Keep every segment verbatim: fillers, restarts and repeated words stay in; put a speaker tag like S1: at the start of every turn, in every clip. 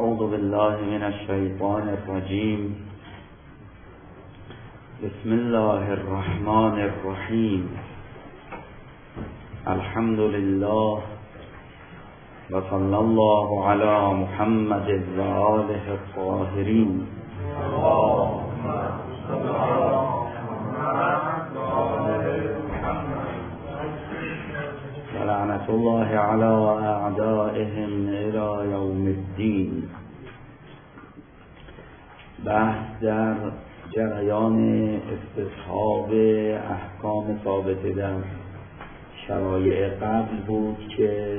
S1: أعوذ بالله من الشيطان الرجيم. بسم الله الرحمن الرحيم. الحمد لله وصلى الله على محمد وآله الطاهرين. اللهم صل على لعنة الله على أعدائهم إلى يوم الدين. بحث در جریان استصحاب احکام ثابته در شرایع قبل بود که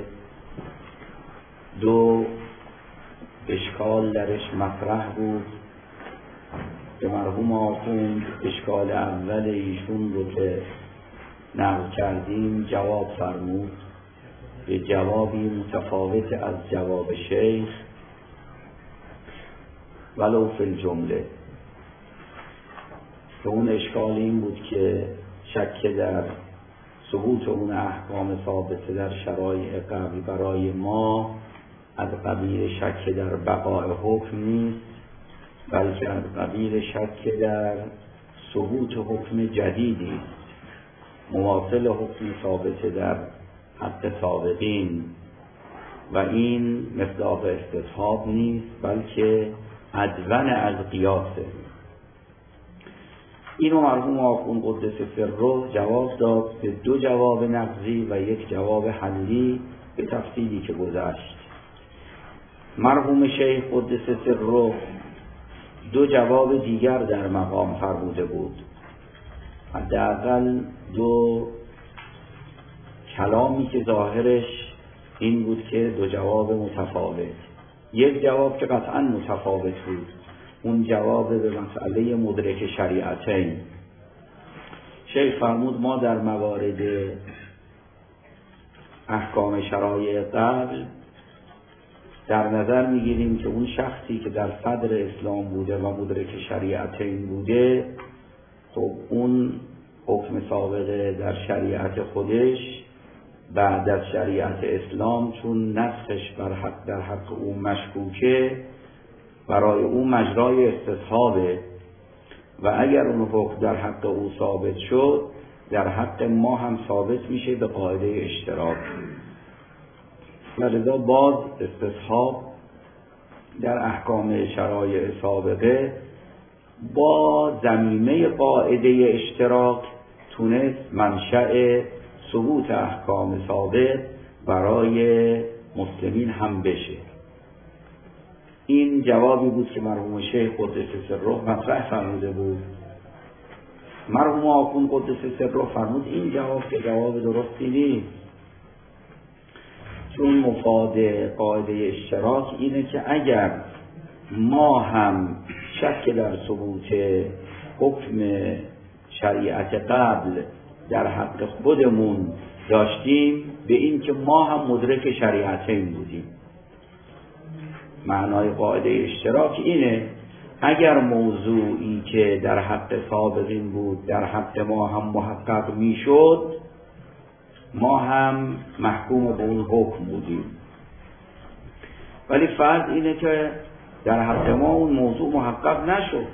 S1: دو اشکال درش مطرح بود که مرحوم آخوند اشکال اول ایشون رو که نقل کردیم جواب فرمود به جوابی متفاوت از جواب شیخ ولو فی الجمله، که اون اشکال این بود که شک در ثبوت اون احکام ثابته در شرایع قبل برای ما از قبیل شک در بقاء حکم نیست، بلکه از قبیل شک در ثبوت حکم جدیدی است مواصل حکم ثابت در حق سابقین، و این مصداق استصحاب نیست بلکه ادون از قیاسه. اینو مرحوم آخوند قدس سره جواب داد به دو جواب نقضی و یک جواب حلی به تفصیلی که گذشت. مرحوم شیخ قدس سره دو جواب دیگر در مقام فرموده بود، حداقل دو کلامی که ظاهرش این بود که دو جواب متفاوت. یک جواب که قطعا متفاوت بود، اون جواب به مسئله مدرک شریعتین. شیخ فرمود ما در موارد احکام شرایع قبل در نظر میگیریم که اون شخصی که در صدر اسلام بوده و مدرک شریعتین بوده، خب اون حکم سابقه در شریعت خودش بعد از شریعت اسلام چون نسخش بر حق در حق او مشکوکه، برای او مجرای استصحابه و اگر اون حکم در حق او ثابت شد در حق ما هم ثابت میشه به قاعده اشتراک. و لذا باز استصحاب در احکام شرایع سابقه با ضمیمه قاعده اشتراک تونست منشأ ثبوت احکام ثابت برای مسلمین هم بشه. این جوابی بود که مرحوم شیخ قدس سره مطرح فرموده بود. مرحوم آخوند قدس سره فرمود این جواب که جواب درستی نیست، چون مفاد قاعده اشتراک اینه که اگر ما هم شک در ثبوت حکم شریعت قبل در حق خودمون داشتیم به این که ما هم مدرک شریعتین بودیم. معنای قاعده اشتراک اینه اگر موضوعی که در حق سابقین بود در حق ما هم محقق میشد ما هم محکوم به اون حکم بودیم، ولی فرض اینه که در حق ما اون موضوع محقق نشد.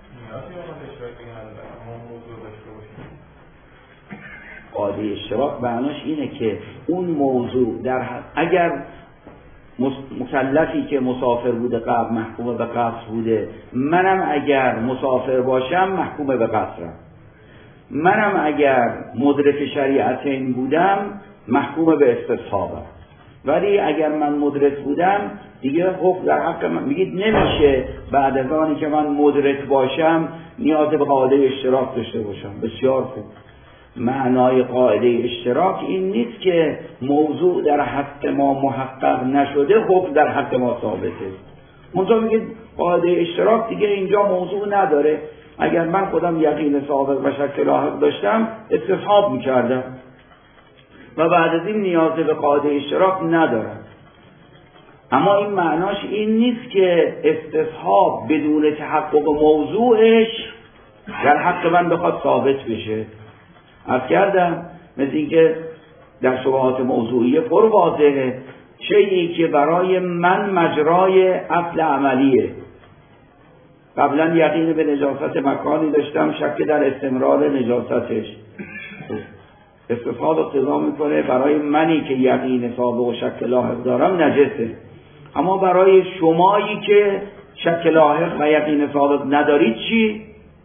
S1: قاعده اشتراک معناش اینه که اون موضوع در حق اگر مکلفی که مسافر بوده قبل محکوم به قصر بوده، منم اگر مسافر باشم محکوم به قصرم، منم اگر مدرک شریعتین بودم محکوم به استصحابم، ولی اگر من مدرک بودم دیگه حکم در حق من. میگید نمیشه بعد از آنی که من مدرک باشم نیاز به قاعده اشتراک داشته باشم. بسیار خوب، معنای قاعده اشتراک این نیست که موضوع در حق ما محقق نشده حکم در حق ما ثابته. منطقه میگید قاعده اشتراک دیگه اینجا موضوع نداره، اگر من خودم یقین سابق و شک لاحق داشتم استصحاب میکردم و بعد از این نیاز به قاعده اشتراک ندارم. اما این معناش این نیست که استصحاب بدون تحقق موضوعش در حق من بخواد ثابت بشه. عرض کردم مثل اینکه در شبهات موضوعیه پر واضحه شیئی که برای من مجرای اصل عملیه. قبلا یقین به نجاست مکانی داشتم، شک در استمرار نجاستش. استصحاب اقتضا میکنه برای منی که یقین سابق و شک لاحق دارم نجسه، اما برای شمایی که شک لاحق و یقین سابق ندارید چی؟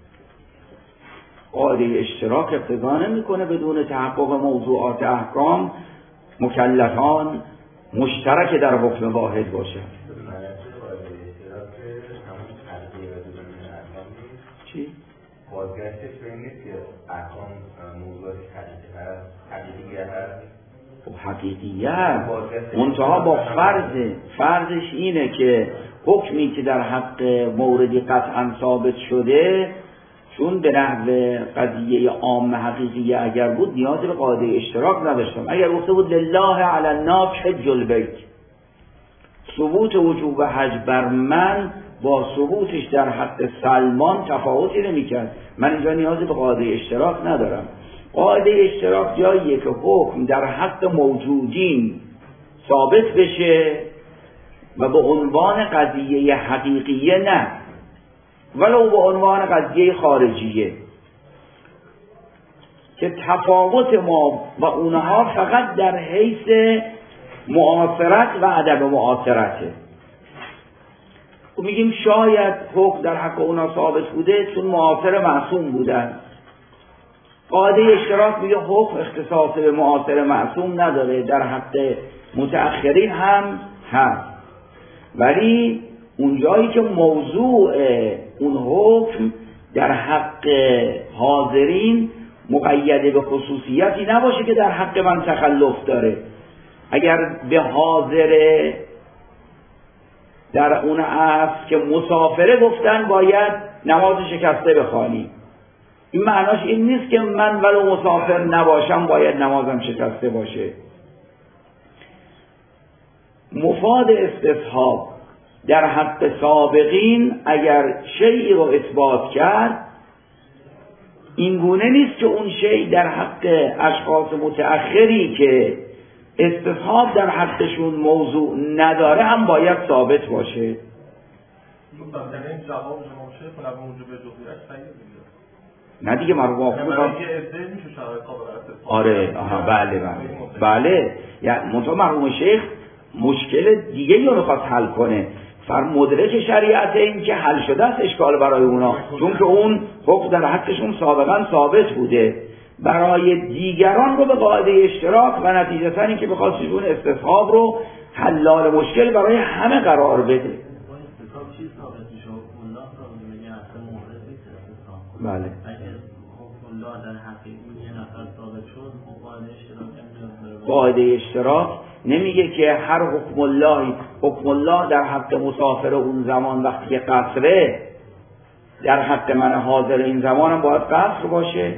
S1: قاعده اشتراک اقتضا نمیکنه بدون تحقق موضوعات احکام مکلفان مشترک در حکم واحد باشد. چی؟
S2: بازگشتش به این نیست که احکام موضوعات حقیقیه هست؟
S1: خب حقیقیه منتها با فرض فرضش اینه که حکمی که در حق موردی قطعا ثابت شده، چون به نحو قضیه عام حقیقیه اگر بود نیاز به قاعده اشتراک نداشتم. اگر گفته بود لله علی الناس حج البیت، ثبوت وجوب حج بر من با ثبوتش در حق سلمان تفاوتی نمی‌کرد، من اینجا نیاز به قاعده اشتراک ندارم. قاعده اشتراک جاییه که حکم در حق موجودین ثابت بشه و به عنوان قضیه حقیقیه نه، ولو به عنوان قضیه خارجیه، که تفاوت ما و اونها فقط در حیث معاصرت و عدم معاصرته. و میگیم شاید حکم در حق اونا ثابت بوده چون معاصر معصوم بودن. قاعده اشتراک میگه حکم اختصاص به معاصر معصوم نداره، در حق متأخرین هم هست، ولی اونجایی که موضوع اون حکم در حق حاضرین مقید به خصوصیتی نباشه که در حق من تخلف داره. اگر به حاضر در اون عصر که مسافره گفتن باید نماز شکسته بخوانی، این معناش این نیست که من ولو مسافر نباشم باید نمازم شکسته باشه. مفاد استصحاب در حق سابقین اگر شیئی رو اثبات کرد، این گونه نیست که اون شیء در حق اشخاص متأخری که استصحاب در حقشون موضوع نداره هم باید ثابت باشه. نه دیگه مرغوب آره آها بله بله بله یعنی منطقه مرحوم شیخ مشکل دیگه یا میخواد حل کنه، فر مدرک شریعت این که حل شده است اشکال برای اونا، چون که اون حکم در حقشون سابقا ثابت بوده. برای دیگران رو به قاعده اشتراک و نتیجتا این که بخواستشون استصحاب رو حلال مشکل برای همه قرار بده. بله قاعده اشتراک نمیگه که هر حکم الله حکم الله در حق مسافر اون زمان وقتی که قصره، در حق من حاضر این زمان هم باید قصر باشه.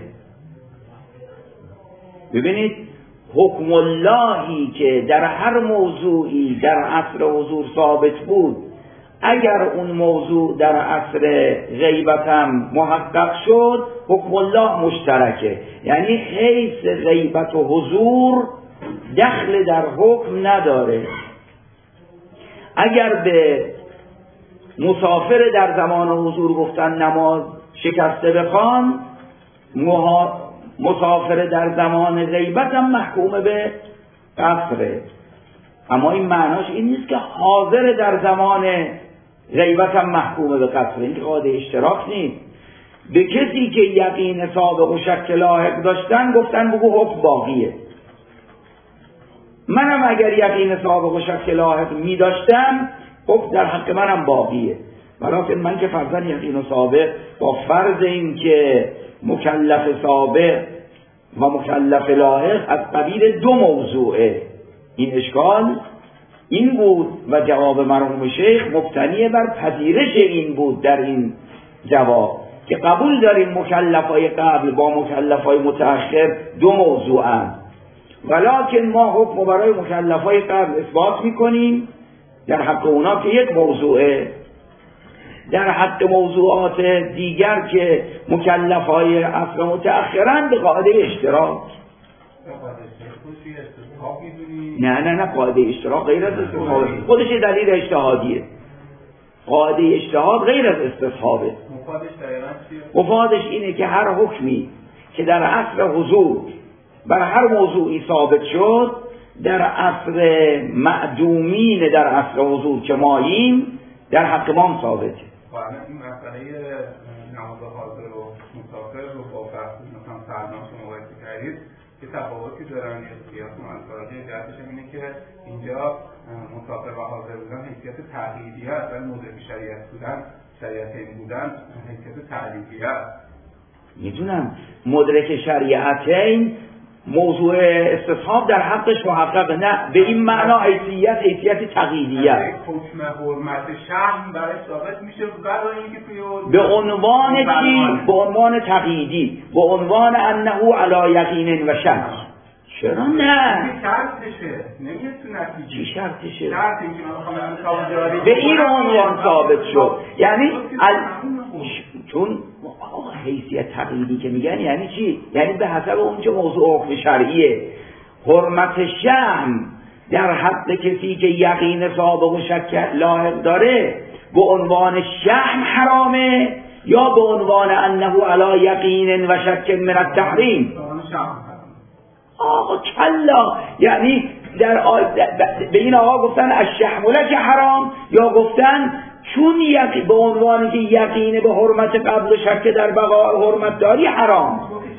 S1: ببینید حکم اللهی که در هر موضوعی در عصر حضور ثابت بود، اگر اون موضوع در عصر غیبت هم محقق شد حکم الله مشترکه، یعنی حیث غیبت و حضور دخل در حکم نداره. اگر به مسافر در زمان حضور گفتن نماز شکسته بخوان، مسافر در زمان غیبت هم محکوم به قصره، اما این معناش این نیست که حاضر در زمان غیبت هم محکوم به قصره. این که قاعده اشتراک نیست. به کسی که یقین سابق و شک لاحق داشتن گفتن بگو حکم باقیه. منم اگر یقین سابق و شک لاحق می داشتم حکم در حق منم باقیه، ولیکن من که فرضاً یقین و سابق با فرض این که مکلف سابق و مکلف لاحق از قبیل دو موضوعه. این اشکال این بود و جواب مرحوم شیخ مبتنی بر پذیرش این بود در این جواب که قبول داریم مکلفای قبل با مکلفای متأخر دو موضوعن، ولکن ما حکم برای مکلفای قبل اثبات میکنیم در حق اونا که یک موضوعه، در حق موضوعات دیگر که مکلفای عصر متأخرن به قاعده اشتراک.
S3: استصحاب می‌دونی؟
S1: نه نه نه قاعده اشتراک غیر از استصحاب، خودش دلیل اجتهادیه. قاعده اجتهاد غیر از استصحابه.
S3: مفادش دقیقاً چیه؟
S1: مفادش اینه که هر حکمی که در عصر حضور بر هر موضوعی ثابت شد، در عصر معدومین در عصر حضور که ماییم در حق ما ثابته.
S3: واقعا این مسئله نماز حاضر و مسافر رو با فرض مثلا سلمان شما مقایسه کردید که تفاوتی دارن یا قیاس منطقی جهتش اینه که اینجا مسافر و حاضر بودن حیثیت تقییدیه است ولی مدرک شریعت بودن شریعتین بودن حیثیت تعلیقیه است.
S1: میدونم مدرک شریعتین موضوع استصحاب در حقش محقق نه، به این معنا حیثیت حیثیت تقییدیه است.
S3: حکم حرمت شحم برای ثابت میشه برای اینکه توی
S1: به عنوان چی؟ به عنوان تقییدی، به عنوان انه علی یقین و شک. چرا نه؟
S3: شرطشه نمیشه تو نتیجه.
S1: چی شرطشه؟
S3: شرط اینکه من بخوام امتحان جاری
S1: به این عنوان ثابت شد. یعنی ال... چون حیثیت تقییدی که میگن یعنی چی؟ یعنی به حسب اونچه موضوع حکم شرعیه. حرمت شحم در حق کسی که یقین سابق و شک لاحق داره به عنوان شحم حرامه یا به عنوان انه علی یقین و شک من التحریم؟ آقا کلا، یعنی در آ... به این آقا گفتن الشحم لک حرام یا گفتن چون یقی به عنوانی که یقین به حرمت قبل و شک در بقا حرمت داری حرام.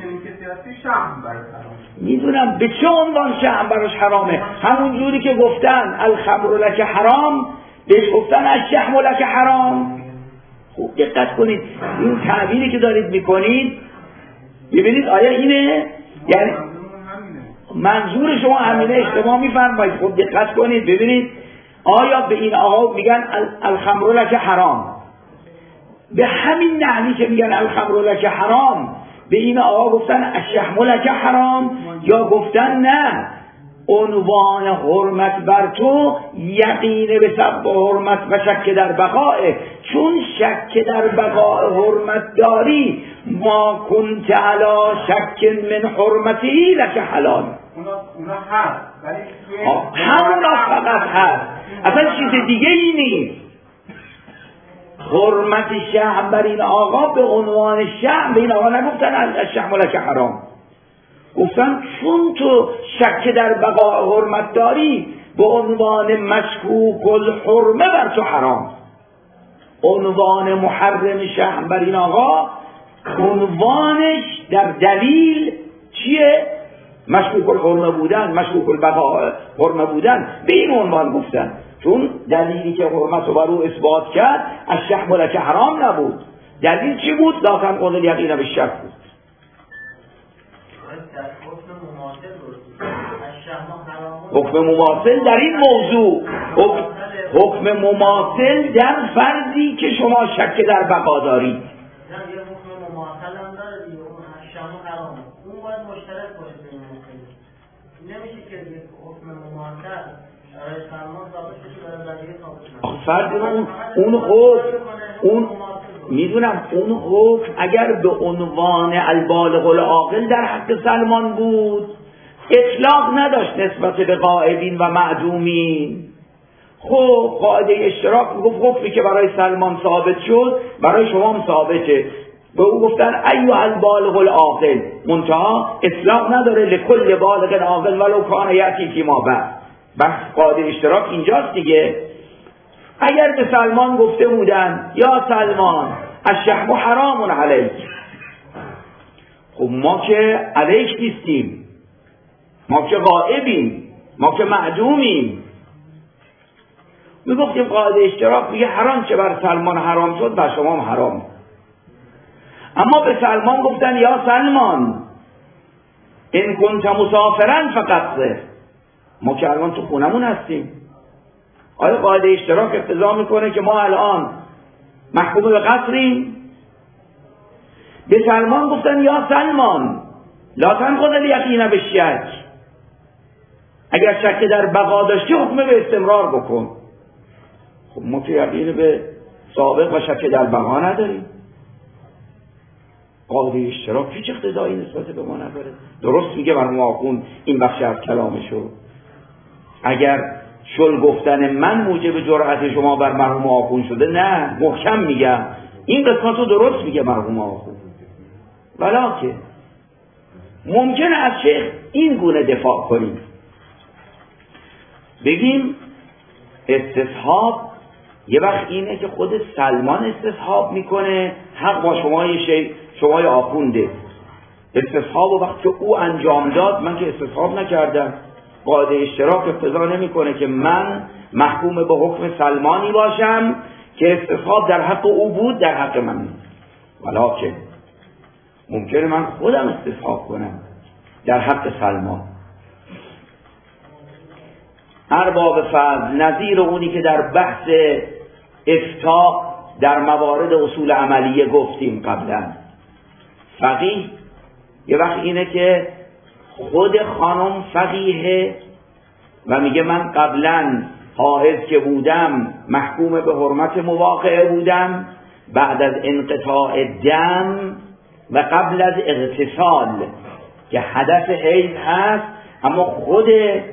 S1: میدونم به چه عنوان شحم براش حرامه؟ همون جوری که گفتن الخمر لک حرام بهش گفتن الشحم لک حرام. خوب دقت کنید این تعبیری که دارید میکنید ببینید آیا اینه؟ یعنی منظور شما همینه اشتباه میفرمایید. خوب دقت کنید ببینید آیا به این آقا میگن الخمر لک حرام به همین نحوی که میگن الخمر لک حرام به این آقا گفتن الشحم لک حرام یا گفتن نه عنوان حرمت بر تو یقین به سبب حرمت و شک در بقاه، چون شک در بقاء حرمت داری ما کنت علی شک من حرمتی لک حلال.
S3: اونا هست ولی
S1: همونا فقط هست، اصلا چیز دیگه ای نیست. حرمت شحم بر این آقا به عنوان شحم به این آقا نگفتن الشحم لک حرام، گفتن چون تو شک در بقاء حرمت داری به عنوان مشکوک الحرمه بر تو حرام. عنوان محرم شحم بر این آقا عنوانش در دلیل چیه؟ مشکوک الحرمه بودن، مشکوک البقاء حرمه بودن. به این عنوان گفتن چون دلیلی که حرمت رو بر او اثبات کرد الشحم لک حرام نبود. دلیل چی بود؟ لا تنقض الیقین بالشک بود. حکم مماثل در این موضوع حکم, حکم مماثل در فرضی که شما شک در بقا دارید. فرض اون اون حکم اون میدونم اون حکم اگر به عنوان البالغ العاقل در حق سلمان بود اطلاق نداشت نسبت به غائبین و معدومین. خب قاعده اشتراک میگفت حکمی که برای سلمان ثابت شد برای شما هم ثابته. به او گفتن ایها البالغ العاقل، منتها اطلاق نداره لکل بالغ عاقل ولو کان یأتی فیما بعد. بس قاعده اشتراک اینجاست دیگه. اگر به سلمان گفته بودن یا سلمان الشحم حرام علیک، خب ما که علیک نیستیم، ما که غائبیم، ما که معدومیم. میگفتیم قاعده اشتراک میگه حرام چه بر سلمان حرام شد بر شما هم حرام. اما به سلمان گفتن یا سلمان این کنت مسافرن فقط ده. ما که الان تو خونمون هستیم. آیا قاعده اشتراک اقتضا میکنه که ما الان محکوم به قصریم؟ به سلمان گفتن یا سلمان لا تنقض الیقین بالشک، اگر شک در بقا داشتی حکم به استمرار بکن. خب ما که یقین به سابق و شک در بقا نداریم. قاعده اشتراک هیچ اقتضایی نسبت به ما نداره. درست میگه مرحوم آخوند این بخش از کلامشو. اگر شل گفتن من موجب جرأت شما بر مرحوم آخوند شده، نه، محکم میگم این قسمت رو درست میگه مرحوم آخوند، ولکن ممکنه از شیخ این گونه دفاع کنیم، بگیم استصحاب یه وقت اینه که خود سلمان استصحاب میکنه، حق با شمای شیخ شمای آخونده. استصحاب و وقت که او انجام داد من که استصحاب نکردم، قاعده اشتراک اقتضا نمیکنه که من محکوم به حکم سلمانی باشم که استصحاب در حق او بود در حق من، ولکن ممکنه من خودم استصحاب کنم در حق سلمان. ارباب فضل نظیر اونی که در بحث افتاء در موارد اصول عملیه گفتیم قبلا، فقیه یه وقت اینه که خود خانم فقیه و میگه من قبلا حائض که بودم محکوم به حرمت مواقعه بودم، بعد از انقطاع دم و قبل از اغتسال که حدث حیض هست اما خود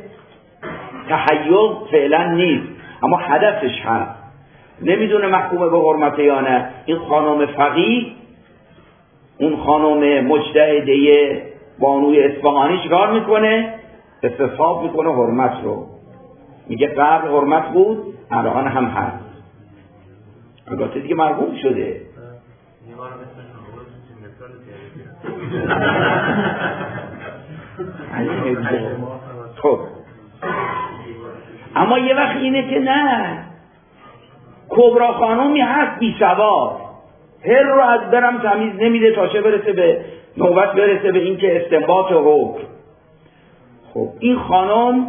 S1: تحیض فعلا نیست اما حدثش هست، نمیدونه محکوم به حرمت یا نه. این خانم فقیه، اون خانم مجتهده بانوی اصفهانی چیکار میکنه؟ استصحاب میکنه حرمت رو، میگه قبل حرمت بود الان هم هست، البته دیگه مرحوم شده. خب اما یه وقت اینه که نه، کبرا خانومی هست بی سواد، هر رو از برم تمیز نمیده تا چه برسه به نوبت برسه به این که استنباط حکم. خب این خانم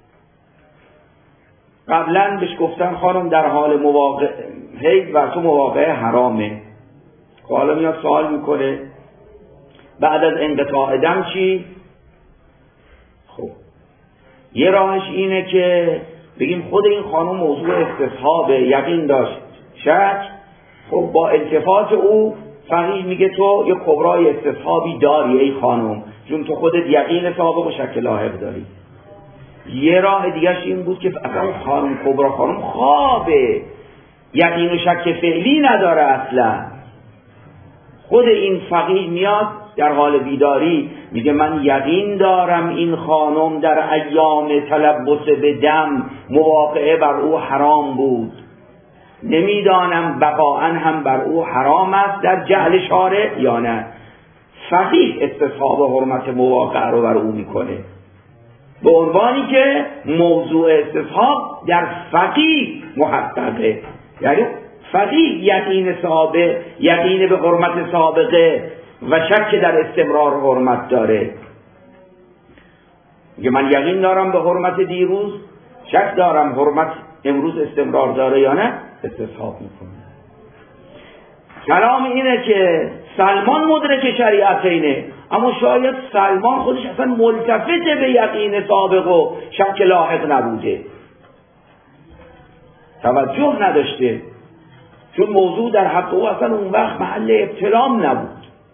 S1: قبلا بهش گفتن خانم در حال مواقع حیض و تو مواقع حرامه، حالا میاد سوال میکنه بعد از انقطاع دم چی؟ خب یه راهش اینه که بگیم خود این خانم موضوع استصحاب یقین داشت شک، خب با التفات او فقیه میگه تو یه کبرای استصحابی داری ای خانم، چون تو خودت یقین سابق و شک لاحق داری. یه راه دیگهش این بود که اصلا خانم کبرا خانم خوابه، یقین و شک فعلی نداره اصلا. خود این فقیه میاد در حال بیداری میگه من یقین دارم این خانم در ایام تلبس به دم مواقعه بر او حرام بود، نمیدانم بقاءً هم بر او حرام است در جهل شارع یا نه. فقیه استصحاب حرمت مواقعه رو بر او میکنه به عنوانی که موضوع استصحاب در فقیه محققه، یعنی فقیه یقین سابق، یقین به حرمت سابقه و شک در استمرار حرمت داره. میگه من یقین دارم به حرمت دیروز، شک دارم حرمت امروز استمرار داره یا نه، استصحاب میکنه. کلام اینه که سلمان مدرک شریعت اینه، اما شاید سلمان خودش اصلا ملتفت به یقین سابق و شک لاحق نبوده، توجه نداشته، چون موضوع در حق او اصلا اون وقت محل ابتلام نبود.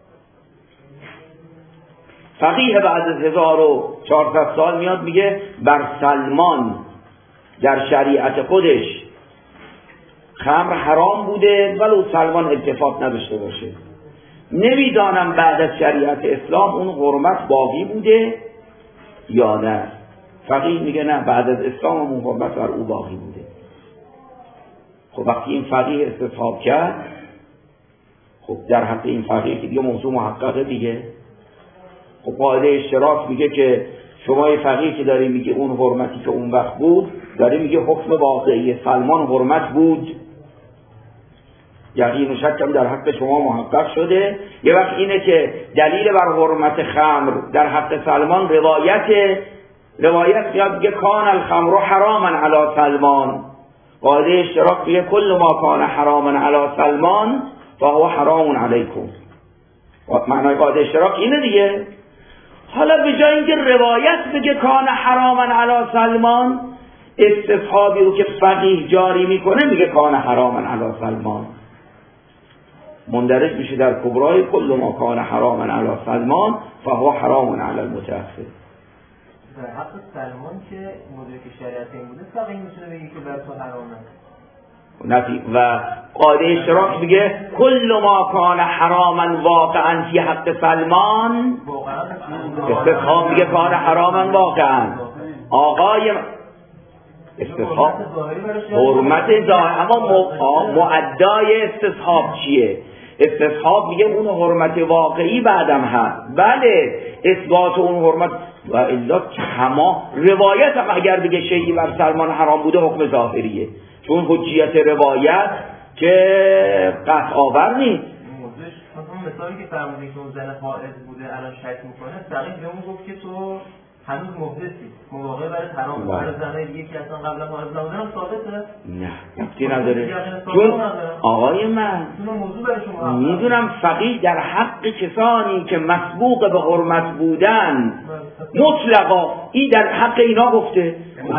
S1: فقیه بعد از هزار و چهارصد سال میاد میگه بر سلمان در شریعت خودش خمر حرام بوده ولو سلمان التفات نداشته باشه، نمیدانم بعد از شریعت اسلام اون حرمت باقی بوده یا نه. فقیه میگه نه، بعد از اسلام اون حرمت بر او باقی بوده. خب وقتی این فقیه استصحاب کرد، خب در حق این فقیه که دیگه موضوع محققه دیگه. خب قاعده اشتراک میگه که شما فقیه که داری میگه اون حرمتی که اون وقت بود، داری میگه حکم واقعی سلمان حرمت بود، یقین و شکم در حق شما محقق شده. یه وقت اینه که دلیل بر حرمت خمر در حق سلمان روایت روایت یاد میگه کان الخمر حراما علی سلمان، قاعده اشتراک میگه کل ما کان حراما علی سلمان فهو حرام علیکم. معنای قاعده اشتراک اینه دیگه. حالا به جای اینکه روایت بگه کان حراما علی سلمان، استصحابی رو که فقیه جاری میکنه میگه کان حراما علی سلمان، مندرج میشه در کبرای کل ما کان حراما علی سلمان فهو حرام علی المتأخر.
S4: در حق سلمان که مدرک شریعت این بوده فقط این میتونه بگی که بر تو حرامه
S1: نفی و قاعده اشتراک میگه کل ما کان حراما واقعا فی حق سلمان استفهام میگه کان حراما واقعا آقای استصحاب حرمت ظاهر اما معدای استصحاب چیه؟ استصحاب میگه اون حرمت واقعی بعدم هست بله اثبات اون حرمت و الا تمام روایت هم اگر بگه شیعی بر سلمان حرام بوده حکم ظاهریه چون حجیت روایت که قطع آور نیست.
S4: مثلا مثالی که فرمودی که اون زن حائض بوده الان شک میکنه دقیق به اون گفت که تو هنوز محدثی مواقع برای حرام برای زنای دیگه که اصلا قبلا حائض نبودن هم ثابته؟
S1: نه ربطی نداره چون آقای من میدونم فقیه در حق کسانی که مسبوق به حرمت بودن مطلقا این در حق اینا گفته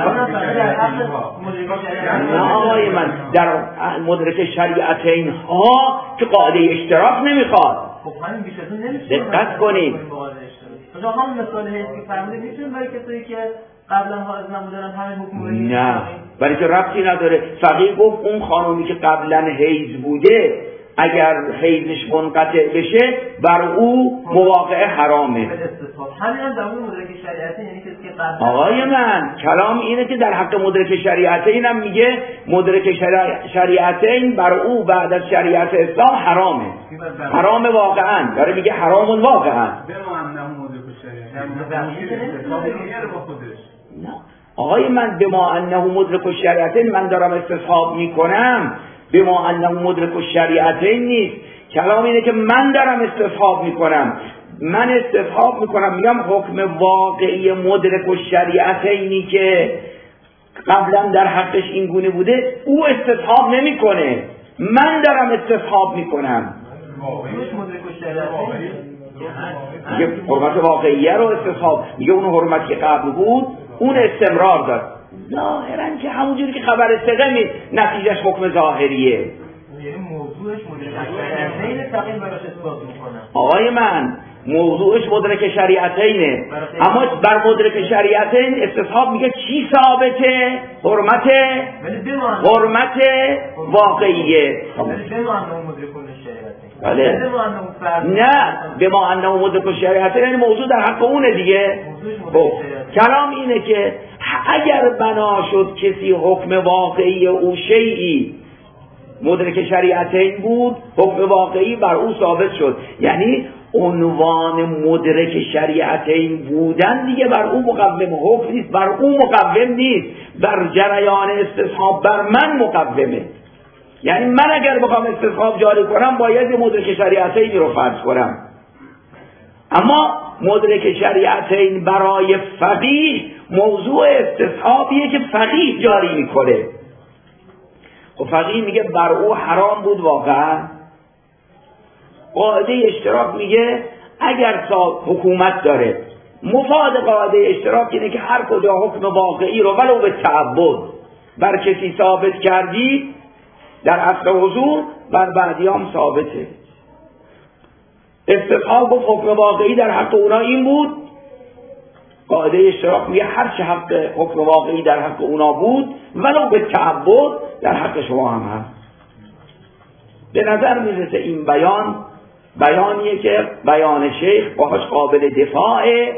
S1: نه آقای من در مدرک شریعتین ها که قاعده اشتراک نمیخواد دقت کنید
S4: مثلا همون مثال هست که فرمودید میتونیم برای کسایی که قبلا حائض نبودن همین حکم رو
S1: نه برای که ربطی نداره فقیه گفت اون خانومی که قبلا حیض بوده اگر حیضش منقطع بشه بر او مواقع حرامه.
S4: همین هم در اون مدرک شریعتی یعنی کسی که قبلا
S1: آقای من کلام اینه که در حق مدرک شریعتین هم میگه مدرک شریعتین بر او بعد از شریعت اسلام حرامه حرام واقعا داره میگه حرام واقعا نه آقای من به ما انه مدرک الشریعتین من دارم استصحاب میکنم به ما انه مدرک الشریعتین نیست کلام اینه که من دارم استصحاب میکنم من استصحاب میکنم میگم حکم واقعی مدرک الشریعتینی که قبلا در حقش این گونه بوده او استصحاب نمیکنه من دارم استصحاب میکنم میگه حرمت واقعیه رو استصحاب میگه اون حرمت که قبل بود اون استمرار داد ظاهرا که همونجوری که خبر ثقه می نتیجهش حکم ظاهریه
S4: یعنی موضوعش مدرک شریعتین تقییم براش اثبات میکنه
S1: آقای من موضوعش مدرک شریعتینه اما بر مدرک شریعتین استصحاب میگه چی ثابته حرمت حرمت واقعیه بله نه به ما انه مدرک الشریعتین یعنی موضوع در حق اونه دیگه کلام اینه که اگر بنا شد کسی حکم واقعی او شیعی مدرک شریعتین بود حکم واقعی بر او ثابت شد یعنی عنوان مدرک شریعتین بودن دیگه بر او مقوم حکم نیست بر او مقوم نیست بر جریان استصحاب بر من مقومه یعنی من اگر بخوام استصحاب جاری کنم باید مدرک شریعتین رو فرض کنم اما مدرک شریعتین برای فقیه موضوع استصحابیه که فقیه جاری میکنه خب فقیه میگه بر او حرام بود واقعا قاعده اشتراک میگه اگر حکومت داره مفاد قاعده اشتراک اینه که هر کجا حکم واقعی رو ولو به تعبد بر کسی ثابت کردی در اصل حضور بر بعدیام ثابته استصحاب و حکم واقعی در حق اونا این بود قاعده اشتراک میگه هر چه حق حکم واقعی در حق اونا بود ولو به تعبد در حق شما هم هست به نظر میرسه این بیان بیانیه که بیان شیخ باهاش قابل دفاعه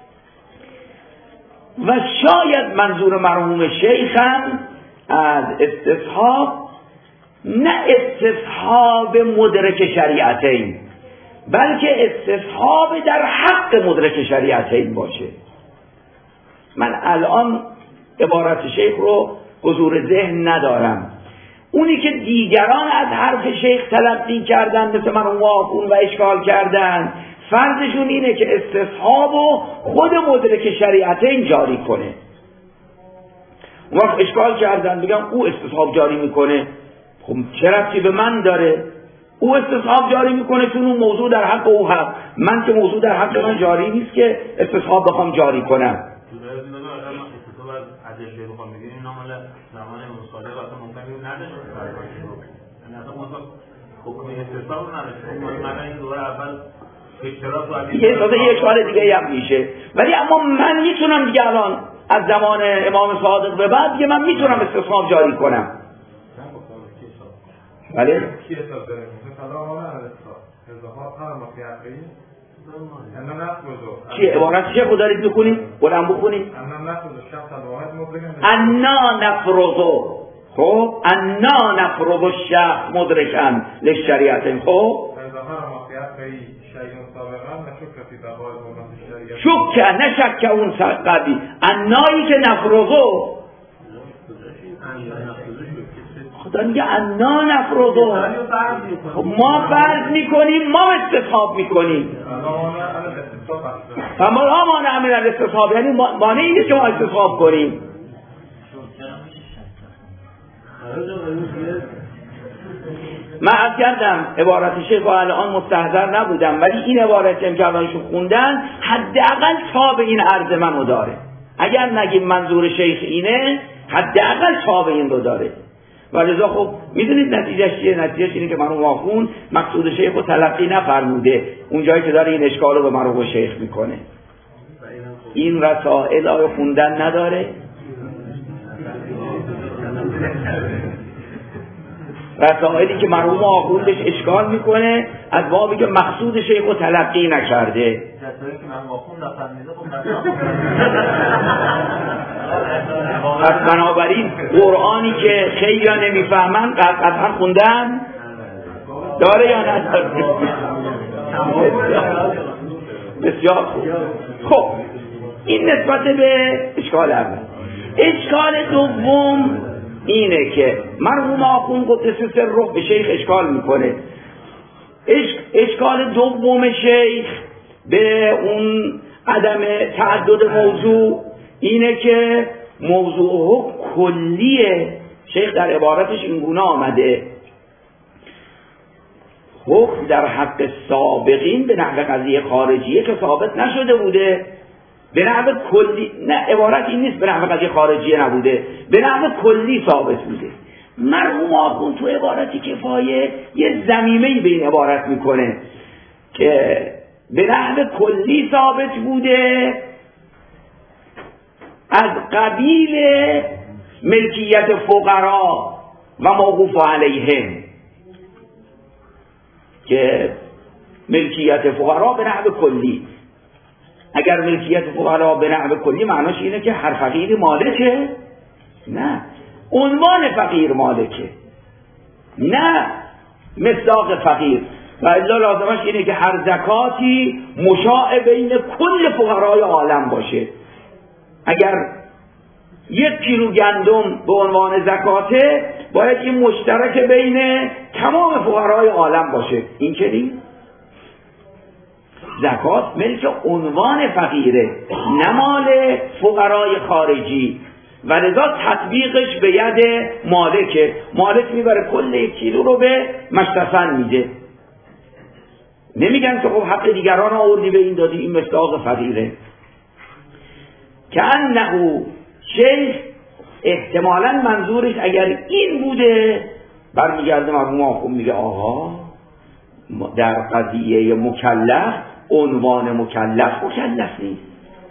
S1: و شاید منظور مرحوم شیخ هم از استصحاب نه استصحاب مدرک شریعتین بلکه استصحاب در حق مدرک شریعتین باشه. من الان عبارت شیخ رو حضور ذهن ندارم اونی که دیگران از حرف شیخ تلقی کردن مثل من اون و اشکال کردن فرضشون اینه که استصحاب و خود مدرک شریعتین جاری کنه اون وقت اشکال کردن بگم او استصحاب جاری میکنه خب چه ربطی به من داره او استصحاب جاری میکنه چون اون موضوع در حق او هست من که موضوع در حق من جاری نیست که استصحاب بخوام جاری کنم
S2: ادله بخوام بگیم این عمل زمان مصالحه واسه ممکنه نداشته باشه. یعنی اصلا مثلا حکم استصحاب نداشته. مثلا این دوره اول
S1: یه تازه یک سال دیگه هم میشه. ولی اما من میتونم دیگه الان از زمان امام صادق به بعد دیگه من میتونم استصحاب جاری کنم. بله؟
S3: کی حساب داره؟ مثلا ما استصحاب اضافات هم مفیدی انا نفرض
S1: چی عبارت چه خود دارید بخونید؟ بلند بخونید.
S3: انا نفرض شخص الواحد مدرکن
S1: انا نفرض خب انا نفرض الشخص مدرکن للشریعت خب
S3: اضافه مفیدی شیء سابقا و شک فی بقای حرمت
S1: شک
S3: الشریعه
S1: نه شک اون قبلی انایی که نفرضو خدا میگه انا نفرضو خب ما فرض میکنیم ما استصحاب میکنیم اما ما نعمل استصحاب یعنی مانع اینه که ما استصحاب کنیم. من از کردم عبارت شیخ و الان مستحضر نبودم ولی این عبارت که الانشو خوندن حداقل تاب این عرض منو داره. اگر نگیم منظور شیخ اینه حداقل تاب این رو داره. ولذا خب میدونید نتیجهش چیه؟ نتیجهش اینه که منو واخون مقصود شیخ رو تلقی نفرموده اون جایی که داره این اشکال رو به مرحوم شیخ میکنه. این رسائل آیا خوندن نداره؟ رسائلی که مرحوم آخوندش اشکال میکنه از بابی که مقصود شیخ رو تلقی نکرده.
S4: رسائلی که من آخوند نفهمیده خب
S1: پس بنابراین قرآنی که خیلی ها نمیفهمن قطعا خوندن داره یا نداره؟ بسیار خوب. خب این نسبت به اشکال اول. اشکال دوم اینه که مرحوم آخوند قدس سره به شیخ اشکال میکنه. اشکال دوم شیخ به اون عدم تعدد موضوع اینه که موضوع کلیه. شیخ در عبارتش اینگونه آمده حکم در حق سابقین به نحو قضیه خارجیه که ثابت نشده بوده به نحو کلی، نه عبارت این نیست به نحو قضیه خارجیه نبوده به نحو کلی ثابت بوده. مرحوم آخوند تو عبارتی کفایه یه ضمیمه‌ای به این عبارت میکنه که به نحو کلی ثابت بوده از قبیل ملکیت فقرا و موقوف علیهم که ملکیت فقرا به نحو کلی. اگر ملکیت فقرا به نحو کلی معناش اینه که هر فقیری مالکه؟ نه، عنوان فقیر مالکه، نه مصداق فقیر. و الا لازمش اینه که هر زکاتی مشاع بین کل فقرای عالم باشه. اگر یک کیلو گندم به عنوان زکاته باید این مشترک بین تمام فقرای عالم باشه. این که نیست. زکات ملک عنوان فقیره نه مال فقرای خارجی و لذا تطبیقش به ید مالکه. مالک میبره کل یک کیلو رو به مشتفن میده. نمیگن که خب حق دیگران آوردی به این دادی، این مصداق فقیره. که انه شیخ احتمالاً منظورش اگر این بوده برمیگرده مرحوم آخوند میگه آها در قضیه مکلف عنوان مکلف مکلف نیست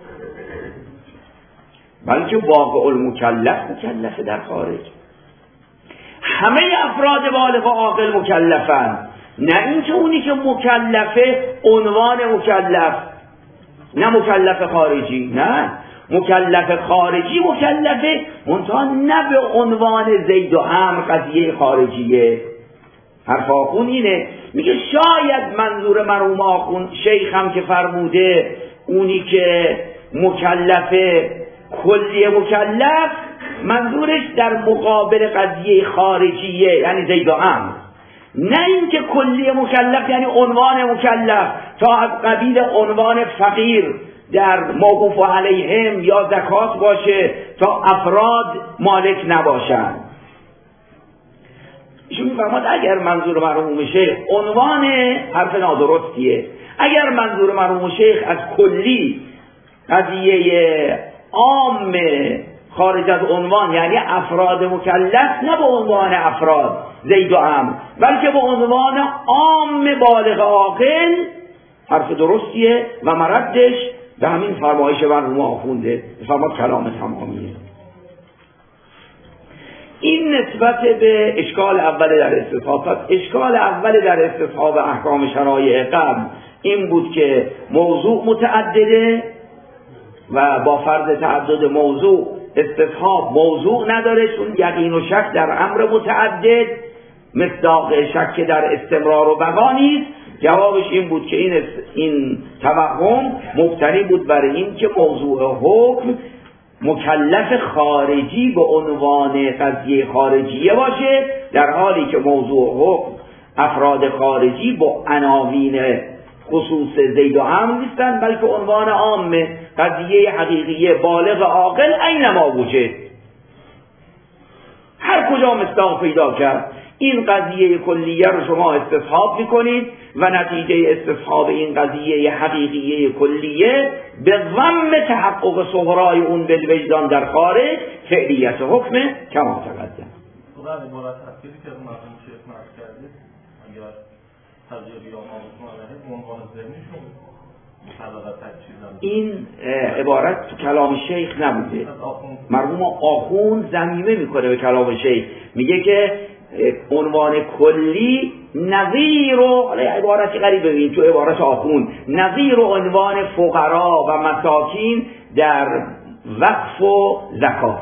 S1: بلکه واقع المکلف مکلفه در خارج. همه افراد بالغ و عاقل مکلفن، نه اینکه اونی که مکلفه عنوان مکلف، نه مکلف خارجی، نه مکلف خارجی مکلفه منتها نه به عنوان زید و عمرو قضیه خارجیه. حرف آخوند اینه. میگه شاید منظور مرحوم آخوند شیخ هم که فرموده اونی که مکلفه کلی مکلف منظورش در مقابل قضیه خارجیه یعنی زید و عمرو، نه اینکه کلی مکلف یعنی عنوان مکلف تا از قبیل عنوان فقیر در موقوف علیهم یا زکات باشه تا افراد مالک نباشن. ایشون میفرماد اگر منظور مرحوم شیخ عنوان حرف نادرستیه، اگر منظور مرحوم شیخ از کلی قضیه عام خارج از عنوان یعنی افراد مکلف، نه به عنوان افراد زید و عمرو بلکه به عنوان عام بالغ عاقل، حرف درستیه و مردش به همین فرمایش مرحوم آخونده، فرماد کلام تمامیه. این نسبت به اشکال اول در استصحاب. پس اشکال اول در استصحاب احکام شرایع قبل این بود که موضوع متعدده و با فرض تعدد موضوع استصحاب موضوع نداره، چون یقین و شک در امر متعدد مصداق شک در استمرار و بقا نیست. جوابش این بود که این این توهم مبتنی بود بر این که موضوع حکم مکلف خارجی به عنوان قضیه خارجیه باشه، در حالی که موضوع حکم افراد خارجی با عناوین خصوص زید و عمرو نیستند، بلکه عنوان عام قضیه حقیقیه بالغ عاقل اینما وجد، هر کجا مصداق پیدا کرد این قضیه کلیه رو شما استصحاب میکنید و نتیجه استصحاب این قضیه حقیقیه کلیه به ضم تحقق صغرای اون بالوجدان در خارج فعلیت حکم کما تقدم.
S4: خدا عبارت تفسیری که مرحوم شیخ نقل کردید اگر تجربه یا معرفت به عنوان ذهنیشون مطلقه تجزیه، این
S1: عبارت تو کلام شیخ نبوده. مرحوم آخوند ضمیمه میکنه به کلام شیخ، میگه که عنوان کلی نظیر و عبارتی غریب ببین تو عبارت آخوند نظیر و عنوان فقرا و مساکین در وقف و زکات.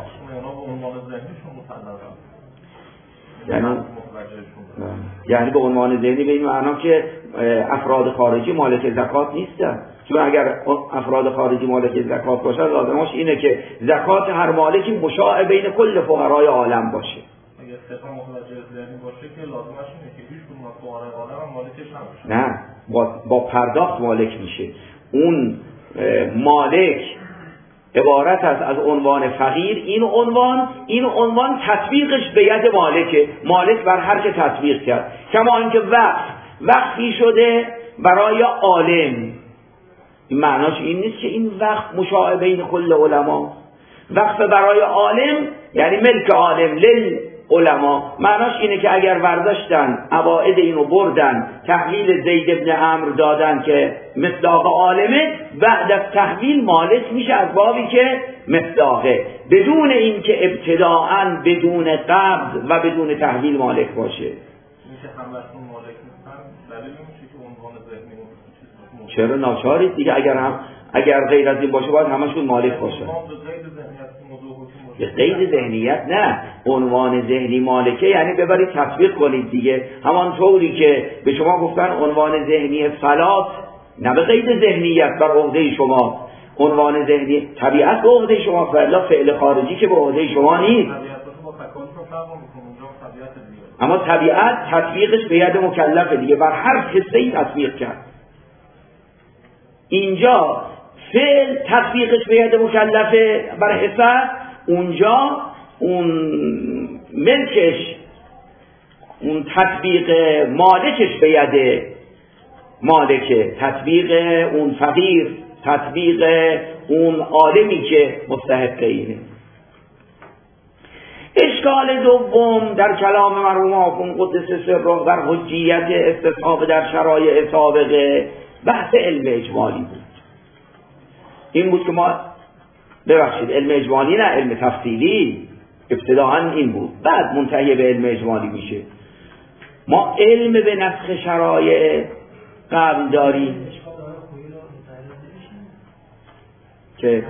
S1: یعنی یعنی به عنوان ذهنی به این معنا که افراد خارجی مالک زکات نیستن، چون اگر افراد خارجی مالک زکات باشن لازمش اینه که زکات هر مالکی مشاع بین کل فقرای عالم باشه.
S4: اگر صفا متوجه ذهنی باشه که لازمش اینه که هیچ کدوم از فقرای عالم مالکش نباشه.
S1: نه، با, با پرداخت مالک میشه. اون مالک عبارت است از عنوان فقیر، این عنوان این عنوان تطبیقش به ید مالکه، مالک بر هر که تطبیق کرد. کما اینکه وقف وقفی شده برای عالم، این معناش این نیست که این وقف مشاع بین کل علما. وقف برای عالم یعنی ملک عالم لل علما، معناش اینه که اگر ورداشتن عواید اینو بردن تحویل زید ابن عمرو دادن که مصداق عالمه، بعد از تحویل مالک میشه از بابی که مصداقه، بدون اینکه ابتداعاً بدون قبض و بدون تحویل مالک باشه.
S4: میشه همشون مالک نیستن، دلیل میشه که عنوان ذهنی
S1: چرا ناچارید دیگه، اگر هم اگر غیر از این باشه باید همشون مالک باشه. به قید ذهنیت نه، عنوان ذهنی مالکه یعنی ببرید تطبیق کنید دیگه، همان طوری که به شما گفتن عنوان ذهنی فلات، نه به قید ذهنیت بر عهده شما، عنوان ذهنی طبیعت به عهده شما، فعلا فعل خارجی که به عهده شما نیست، اما طبیعت تطبیقش به ید مکلفه دیگه، بر هر حصه‌ای تطبیق کرد. اینجا فعل تطبیقش به ید مکلفه بر حصه، اونجا اون ملکش اون تطبیق مالکش به ید مالکه، تطبیق اون فقیر، تطبیق اون عالمی که مستحق اینه. اشکال دوم در کلام مرحوم آخوند قدس سره در حجیت استصحاب در شرایع سابقه بحث علم اجمالی بود. این بود که ما ببخشید علم اجمالی نه، علم تفصیلی ابتداعا این بود، بعد منتهی به علم اجمالی میشه. ما علم به نسخ شرایع قبل داریم که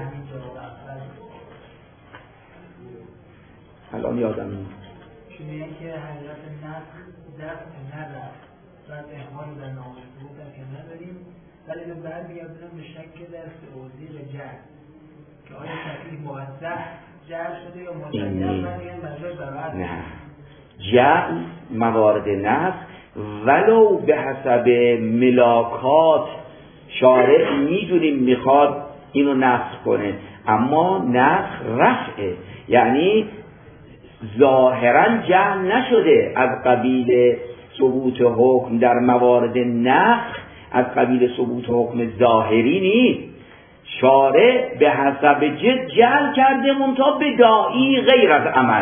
S1: الان یادم نیست
S5: چونه که حضرت نسخ دست ندارد و احمال در نامشروط که نداریم، ولی به بعد بیادونم به شکل در سعودی جهل که آیا تکلیف موضح جهل شده یا مجدد و دیگه مجرد برابر
S1: نه، جهل موارد نسخ ولو به حسب ملاکات شارع میدونیم میخواد اینو نسخ کنه، اما نسخ رفعه، یعنی ظاهرا جهل نشده، از قبیل ثبوت حکم در موارد نسخ از قبیل ثبوت حکم ظاهری نیست، شارع به حسب جد جهل کرده منتها به داعی غیر از عمل،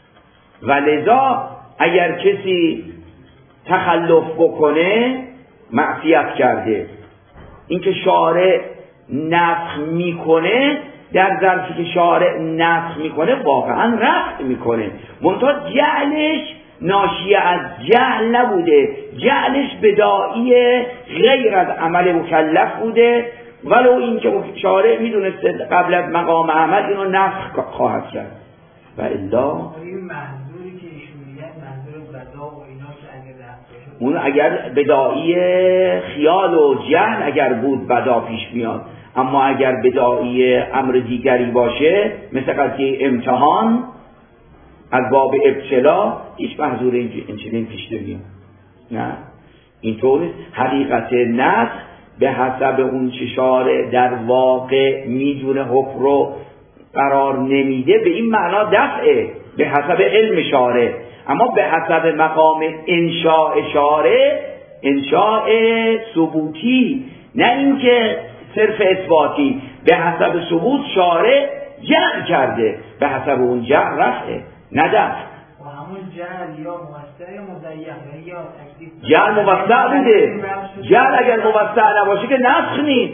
S1: و لذا اگر کسی تخلف بکنه معصیت کرده. اینکه شارع نسخ میکنه، در ظرفی که شارع نسخ میکنه واقعا رفع میکنه، منتها جهلش ناشی از جهل نبوده، جهلش بداعی غیر از عمل مکلف بوده، ولو اینکه شارع میدونسته قبل از مقام عمل اینو نسخ خواهد کرد. و الا
S5: این منظوری که ایشون میگن منظور بدا و اینا که اگر رفت باشه،
S1: اون اگر بداعی خیال و جهل اگر بود بدا پیش میاد، اما اگر بداعی امر دیگری باشه مثل قضیه امتحان از باب ابتلا، هیچ محظور این چنین پیش نمیاد. نه اینطور نیست. حقیقت نسخ به حسب اون چه شارع در واقع میدونه حکم رو قرار نمیده، به این معنا دفعه به حسب علم شارع، اما به حسب مقام انشاء شارع، انشاء ثبوتی، نه اینکه صرف اثباتی، به حسب ثبوت شارع جمع کرده، به حسب اون جمع رفعه نه دفع.
S5: و همون جهل یا موسع یا مضیق یا تکلیف.
S1: جهل موسع بوده، جهل اگر موسع نباشه که نسخ نیست،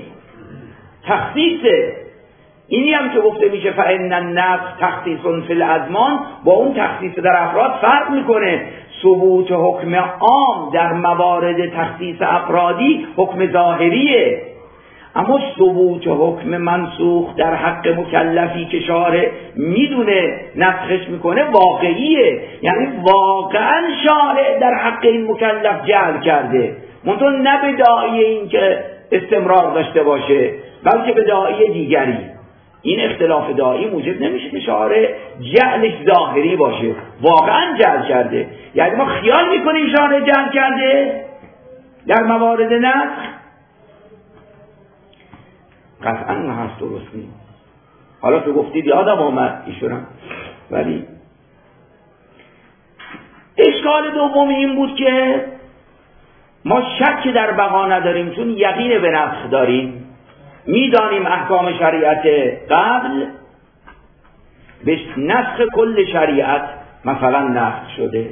S1: تخصیصه. اینی هم که گفته میشه فإن النسخ تخصیص فی الازمان، با اون تخصیص در افراد فرق میکنه. ثبوت حکم عام در موارد تخصیص افرادی حکم ظاهریه، اما ثبوت حکم منسوخ در حق مکلفی که شارع میدونه نسخش میکنه واقعیه، یعنی واقعا شارع در حق این مکلف جعل کرده، منطقه نه به داعی این که استمرار داشته باشه، بلکه به داعی دیگری. این اختلاف داعی موجب نمیشه که شارع جعلش ظاهری باشه، واقعا جعل کرده. یعنی ما خیال میکنیم شارع جعل کرده در موارد نسخ، قطعا نه هست، درست نیست. حالا که گفتید یادم آمد ایشونم، ولی اشکال دوم این بود که ما شک در بقا نداریم، چون یقین به نسخ داریم، میدانیم احکام شریعت قبل به نسخ کل شریعت مثلا نسخ شده،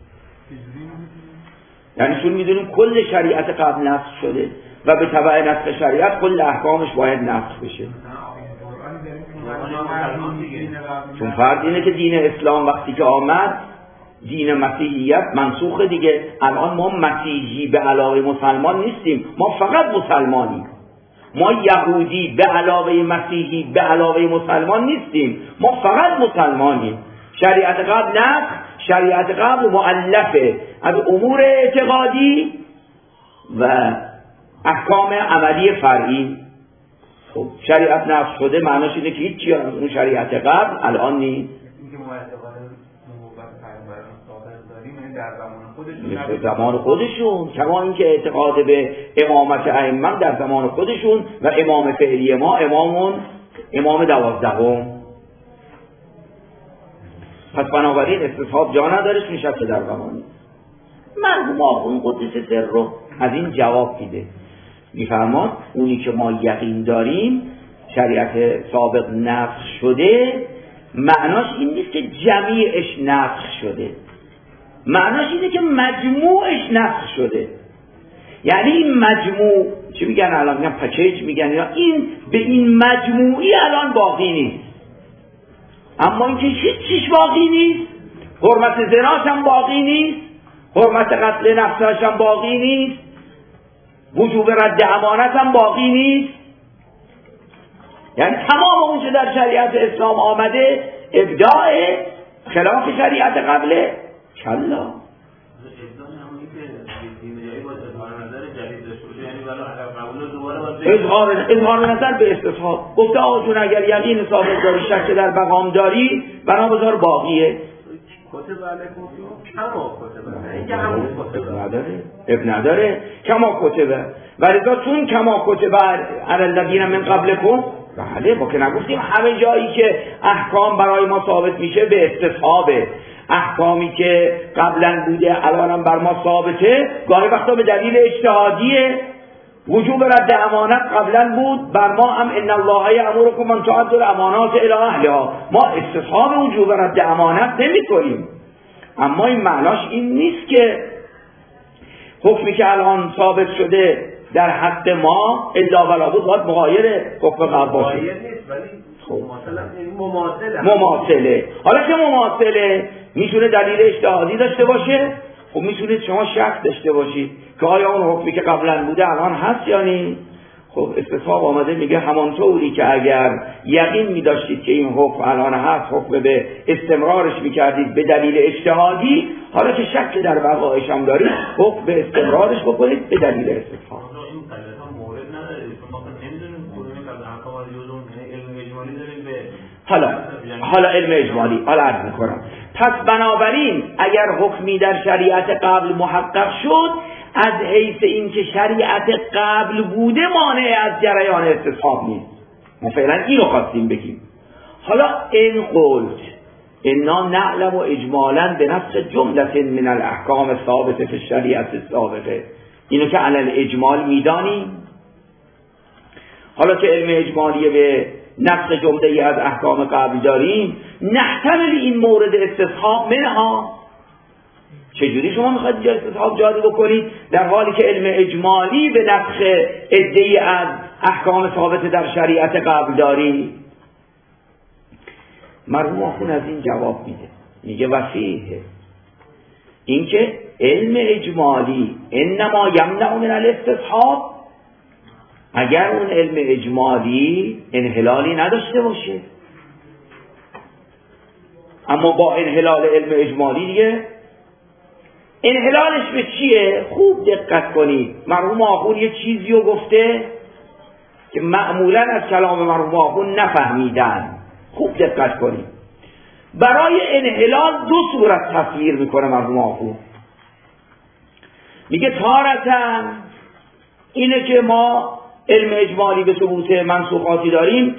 S1: یعنی چون میدونیم کل شریعت قبل نسخ شده و به تبع نسخ شریعت کل احکامش باید نسخ بشه. چون فرض اینه که دین اسلام وقتی که آمد، دین مسیحیت منسوخه دیگه. الان ما مسیحی به علاوه مسلمان نیستیم، ما فقط مسلمانیم. ما یهودی به علاوه مسیحی به علاوه مسلمان نیستیم، ما فقط مسلمانیم. شریعت قبل نسخ، شریعت قبل مؤلفه از امور اعتقادی و احکام عملی فرعی. خب شریعت نسخ شده معناش اینه که هیچی از اون شریعت قبل الان نیست.
S3: اینکه ما اعتقاد نبوت پیامبران ثابت داریم، یعنی در زمان خودشون،
S1: در زمان خودشون، کما اینکه اعتقاد به امامت ائمه در زمان خودشون و امام فعلی ما امامون امام دوازدهم. پس بنابراین استصحاب جا نداره که شک در زمانی. مرحوم آخوند قدس سر رو از این جواب میده، میفرماد اونی که ما یقین داریم شریعت سابق نسخ شده، معناش این نیست که جمیعش نسخ شده، معناش اینه که مجموعش نسخ شده. یعنی این مجموع چی میگن الان؟ میگن پکیج میگن، یا این به این مجموعی الان باقی نیست، اما اینکه هیچ چیش باقی نیست، حرمت زناش هم باقی نیست، حرمت قتل نفسش هم باقی نیست، وجوب رد امانت هم باقی نیست. یعنی تمام اون چه در شریعت اسلام آمده ابداع خلاف شریعت قبله. کلا اظهار اظهار نظر به استصحاب. گفته آقا جون اگر یقین ثابت داری شک در بقام داری بنا بذار باقیه.
S4: کتب علیکم کما کتب
S1: نداره اب نداره کما کتبه، ولی چون کما کتبه علی الذین من قبلکم، بله ما که نگفتیم همه جایی که احکام برای ما ثابت میشه به استصحابه. احکامی که قبلا بوده الانم بر ما ثابته، گاهی وقتا به دلیل اجتهادیه. وجوب رد امانت قبلا بود، بر ما هم ان الله یأمرکم ان تؤدوا الامانات الی اهلها، ما استصحاب وجوب رد امانت نمی کنیم. اما این معناش این نیست که حکمی که الان ثابت شده در حق ما الا ولا بود باید مغایر حکم قبل باشه.
S4: مغایر نیست ولی خب مثلا مماثله.
S1: مماثله. حالا که مماثله میتونه دلیل اجتهادی داشته باشه، خب میتونید شما شک داشته باشید که آیا اون حکمی که قبلا بوده الان هست یا نی. خب استصحاب آمده میگه همانطوری که اگر یقین میداشتید که این حکم الان هست، حکم به استمرارش میکردید به دلیل اجتهادی، حالا که شک در وقایعش هم دارید حکم به استمرارش بکنید به دلیل استصحاب.
S4: این طلبه مورد نداره ما نمیدونیم کدومی که احکام جزء علم اجمالی داریم به
S1: حالا حالا علم اجمالی حالا عرض میکنم. پس بنابراین اگر حکمی در شریعت قبل محقق شد، از حیث اینکه شریعت قبل بوده مانع از جریان استصحاب نیست. ما فعلا اینو خواستیم بگیم. حالا این قلت انا نعلم و اجمالا به نفس جملت من الاحکام ثابته فی الشریعت السابقه، اینو که علل اجمال میدانیم. حالا که علم اجمالی به نفس جمله از احکام قبل داریم، نحتمل این مورد استصحاب منها. چجوری شما میخواید اینجا استصحاب جاری بکنید در حالی که علم اجمالی به نسخ عده‌ای از احکام ثابت در شریعت قبل داری؟ مرحوم آخون از این جواب میده، میگه وفیه اینکه علم اجمالی انما یمنع من الاستصحاب، اگر اون علم اجمالی انحلالی نداشته باشه. اما با انحلال علم اجمالی دیگه انحلالش به چیه؟ خوب دقت کنید. مرحوم آخون یه چیزی رو گفته که معمولا از کلام مرحوم آخون نفهمیدن. خوب دقت کنید. برای انحلال دو صورت تصویر میکنه مرحوم آخون. میگه تارتاً اینه که ما علم اجمالی به ثبوت منسوخاتی داریم،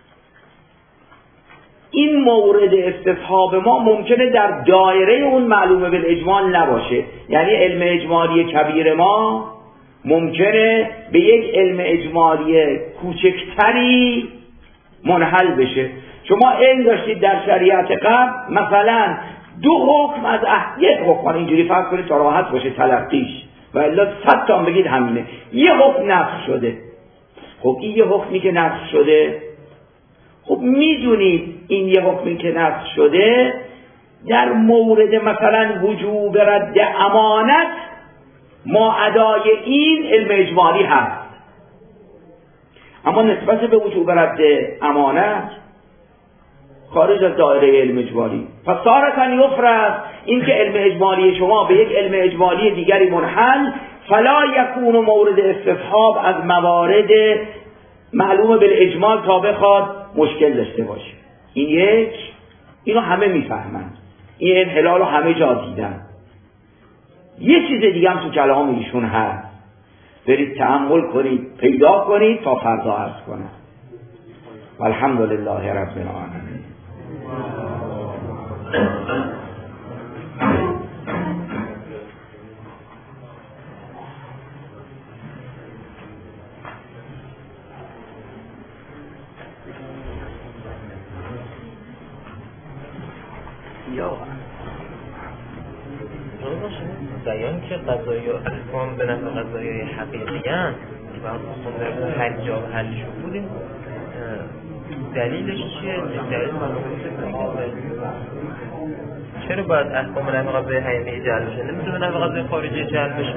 S1: این مورد استصحاب ما ممکنه در دایره اون معلومه بالاجمال نباشه. یعنی علم اجمالی کبیر ما ممکنه به یک علم اجمالی کوچکتری منحل بشه. شما علم داشتید در شریعت قبل مثلا دو حکم از احد یک حکم، اینجوری فرض کنید تا راحت باشه تلقیش، و الا صد تا بگید همینه، یه حکم نسخ شده. خب این یه حکمی که نسخ شده، خب میدونید این یه حکمی که نسخ شده در مورد مثلا وجوب رد امانت ما ادای این علم اجمالی هست، اما نسبت به وجوب رد امانت خارج از دایره علم اجمالی. پس تارتاً یفرض این که علم اجمالی شما به یک علم اجمالی دیگری منحل، فلا یکون مورد استصحاب از موارد معلومه بالاجمال تا بخواد مشکل داشته باشه. این یک، اینو همه میفهمند، این انحلال رو همه جا دیدن. یه چیز دیگه هم تو کلام ایشون هست، برید تأمل کنید پیدا کنید تا فردا عرض کنم. والحمدلله رب العالمین.
S4: بیان که قضایی و احکام به نفع قضایی حقیقی هستند و خود حج و حلش بودیم، دلیلش چیه؟ دلیل معنی چرا باید احکام به نفع قضایی حقیقی جلب بشه؟ نمیتونه به نفع قضایی خارجی جلب بشه؟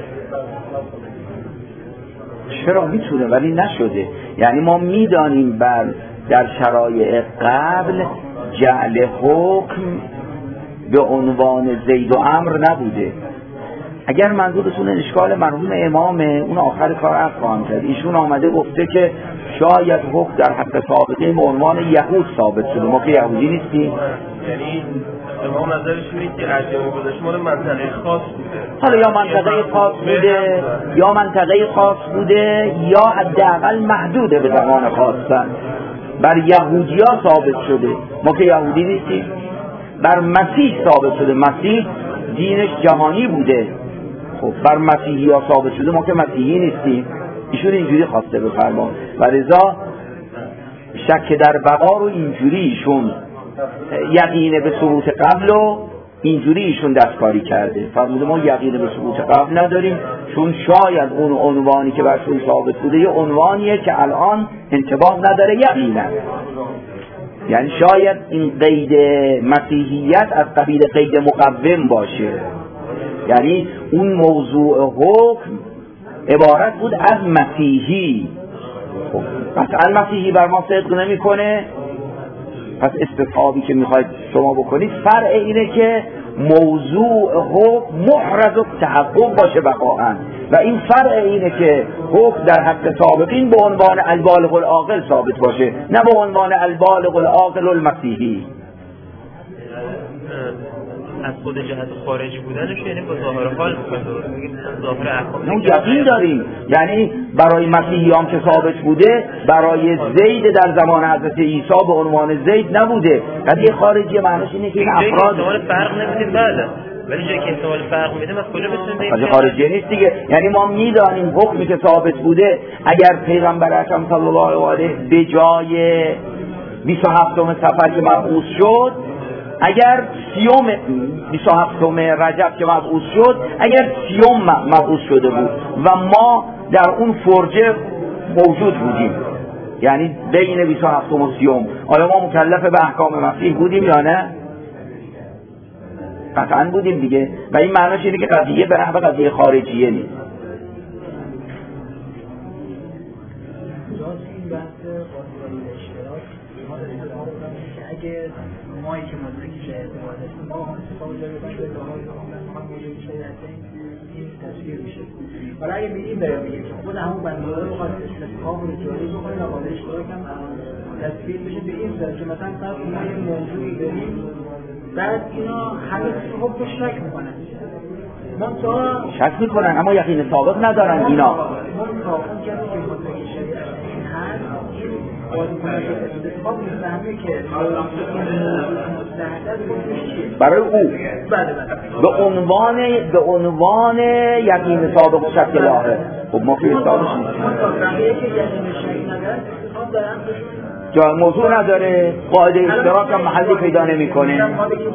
S1: چرا میتونه ولی نشده. یعنی ما میدانیم بر در شرایع قبل جعل حکم به عنوان زید و امر نبوده. اگر منظورتون اشکال مرحوم امامه، اون آخر کار عرض خواهم کرد. ایشون آمده گفته که شاید حکم در حق سابقه به عنوان یهود ثابت شده، ما که یهودی نیستیم.
S4: یعنی امام نظرش اینه که عجمی گذاشت مال منطقه خاص بوده.
S1: حالا یا منطقه خاص بوده یا منطقه خاص بوده یا حداقل محدوده به زمان خاصن. بر یهودی ها ثابت شده، ما که یهودی نیستیم. بر مسیح ثابت شده، مسیح دینش جهانی بوده. خب بر مسیحی ها ثابت شده، ما که مسیحی نیستیم. ایشون اینجوری خواسته بفرما و رضا شک در بقا رو اینجوری ایشون یقین به ثبوت قبل و اینجوری ایشون دستکاری کرده. فرموده ما یقین به ثبوت قبل نداریم، چون شاید اون عنوانی که برشون ثابت بوده یه عنوانیه که الان انطباق نداره یقینا، یعنی شاید این قید مسیحیت از قبیل قید مقوم باشه، یعنی اون موضوع حکم عبارت بود از مسیحی. قطعا مسیحی بر ما صدق نمی کنه، پس استصحابی که میخواید شما بکنید فرع اینه که موضوع حکم محرز و تحقق باشه بقاً، و این فرع اینه که حکم در حق سابقین به عنوان البالغ العاقل ثابت باشه، نه به عنوان البالغ العاقل المسیحی.
S4: از خود جهت خارجی بودنش یعنی با ظاهر حال ظاهر احکام
S1: اون یقین داریم، یعنی برای مسیحیان که ثابت بوده برای زید در زمان حضرت عیسی به عنوان زید نبوده. قضیه خارجی معنیش اینه که این افراد
S4: احتمال فرق نمیدیم، بله، ولی جایی که احتمال فرق میدیم از کجا بتونیم
S1: قضیه خارجی نیست دیگه. یعنی ما میدانیم حکمی که ثابت بوده اگر پیغمبر اکرم صلی الله علیه به جای بیست و هفتم صفر که مبعوث شد، اگر سیوم بیست و هفتم رجب که مبعوث شد، اگر سیوم مبعوث شده بود و ما در اون فرجه موجود بودیم، یعنی بین بیست و هفتم و سیوم، آیا ما مکلف به احکام مسیح بودیم یا نه؟ قطعا بودیم دیگه. و این معنیش اینه که قضیه به نحو قضیه خارجیه نیست.
S5: مایی که مدرکی شاید هستیم ما هم استفاده داریم باید به های هم موجود شاید هستیم این تصویر میشه. حالا اگه بگیم برای بگیم که خود همون بنده‌ها رو بخواد استثقاب رو جاری بکنه و قابل اشتراک هم تصویر بشه به این صورت که مثلا فرض ما یه موضوعی داریم، بعد اینا همه خوب به شک میکنن منتها
S1: شک میکنن اما یقین ثابت ندارن اینا.
S5: منتها اون کسی که مدرکی شاید این هست باید کنه که استثقاب میفهمه که
S1: برای او به عنوان به عنوان یقین سابق و شک لاحق. خب ما که استادش جای موضوع نداره، قاعده اشتراک هم محلی پیدا نمی کنه.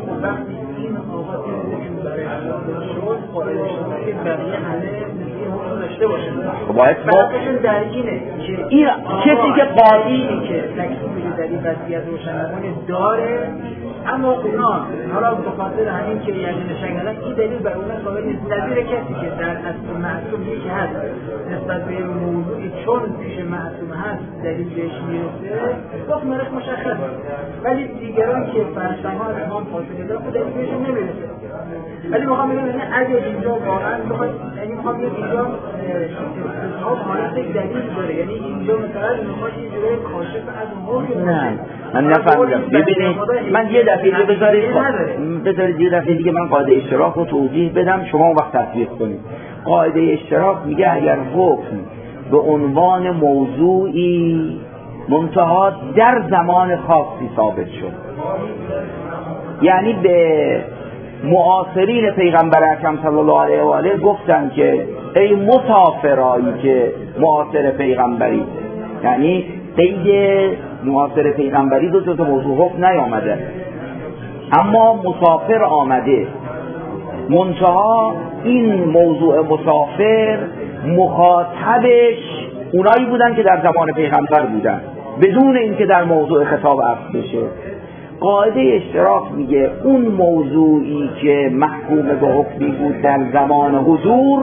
S1: باید این کسی که قاضی
S5: که تکلیفی در این وضعیت روشن‌روانی داره، اما اونا حالا به خاطر همین که یعنی نشنگلن این دلیل بر اونا قابل نیست. نظیر کسی که در اصل معصوم که هست نسبت به موضوعی چون پیش معصوم هست دلیل بهش میرسه حکم مرش مشخص، ولی دیگران که فرشتنها از امام فاصله دارن خود دلیل بهشون نمیرسه. ولی میخوام بگم یعنی اگه اینجا واقعا بخواد، یعنی میخوام بگم اینجا استثناء حالت دلیل داره، یعنی اینجا مثلا میخواد یه جوری کاشف از حکم
S1: نه من نفهمیدم. ببینید من یه دفعه دیگه بذارید بذارید یه دفعه دیگه من قاعده اشتراک رو توضیح بدم، شما اون وقت تطبیق کنید. قاعده اشتراک میگه اگر حکم به عنوان موضوعی منتها در زمان خاصی ثابت شد، یعنی به معاصرین پیغمبر اکرم صلی الله علیه و آله گفتن که ای مسافرایی که معاصر پیغمبری، یعنی قید معاصر پیغمبری دو تا موضوع حکم نیامده اما مسافر آمده، منتها این موضوع مسافر مخاطبش اونایی بودن که در زمان پیغمبر بودن بدون اینکه در موضوع خطاب عرض بشه. قاعده اشتراک میگه اون موضوعی که محکوم به حکمی بود در زمان حضور،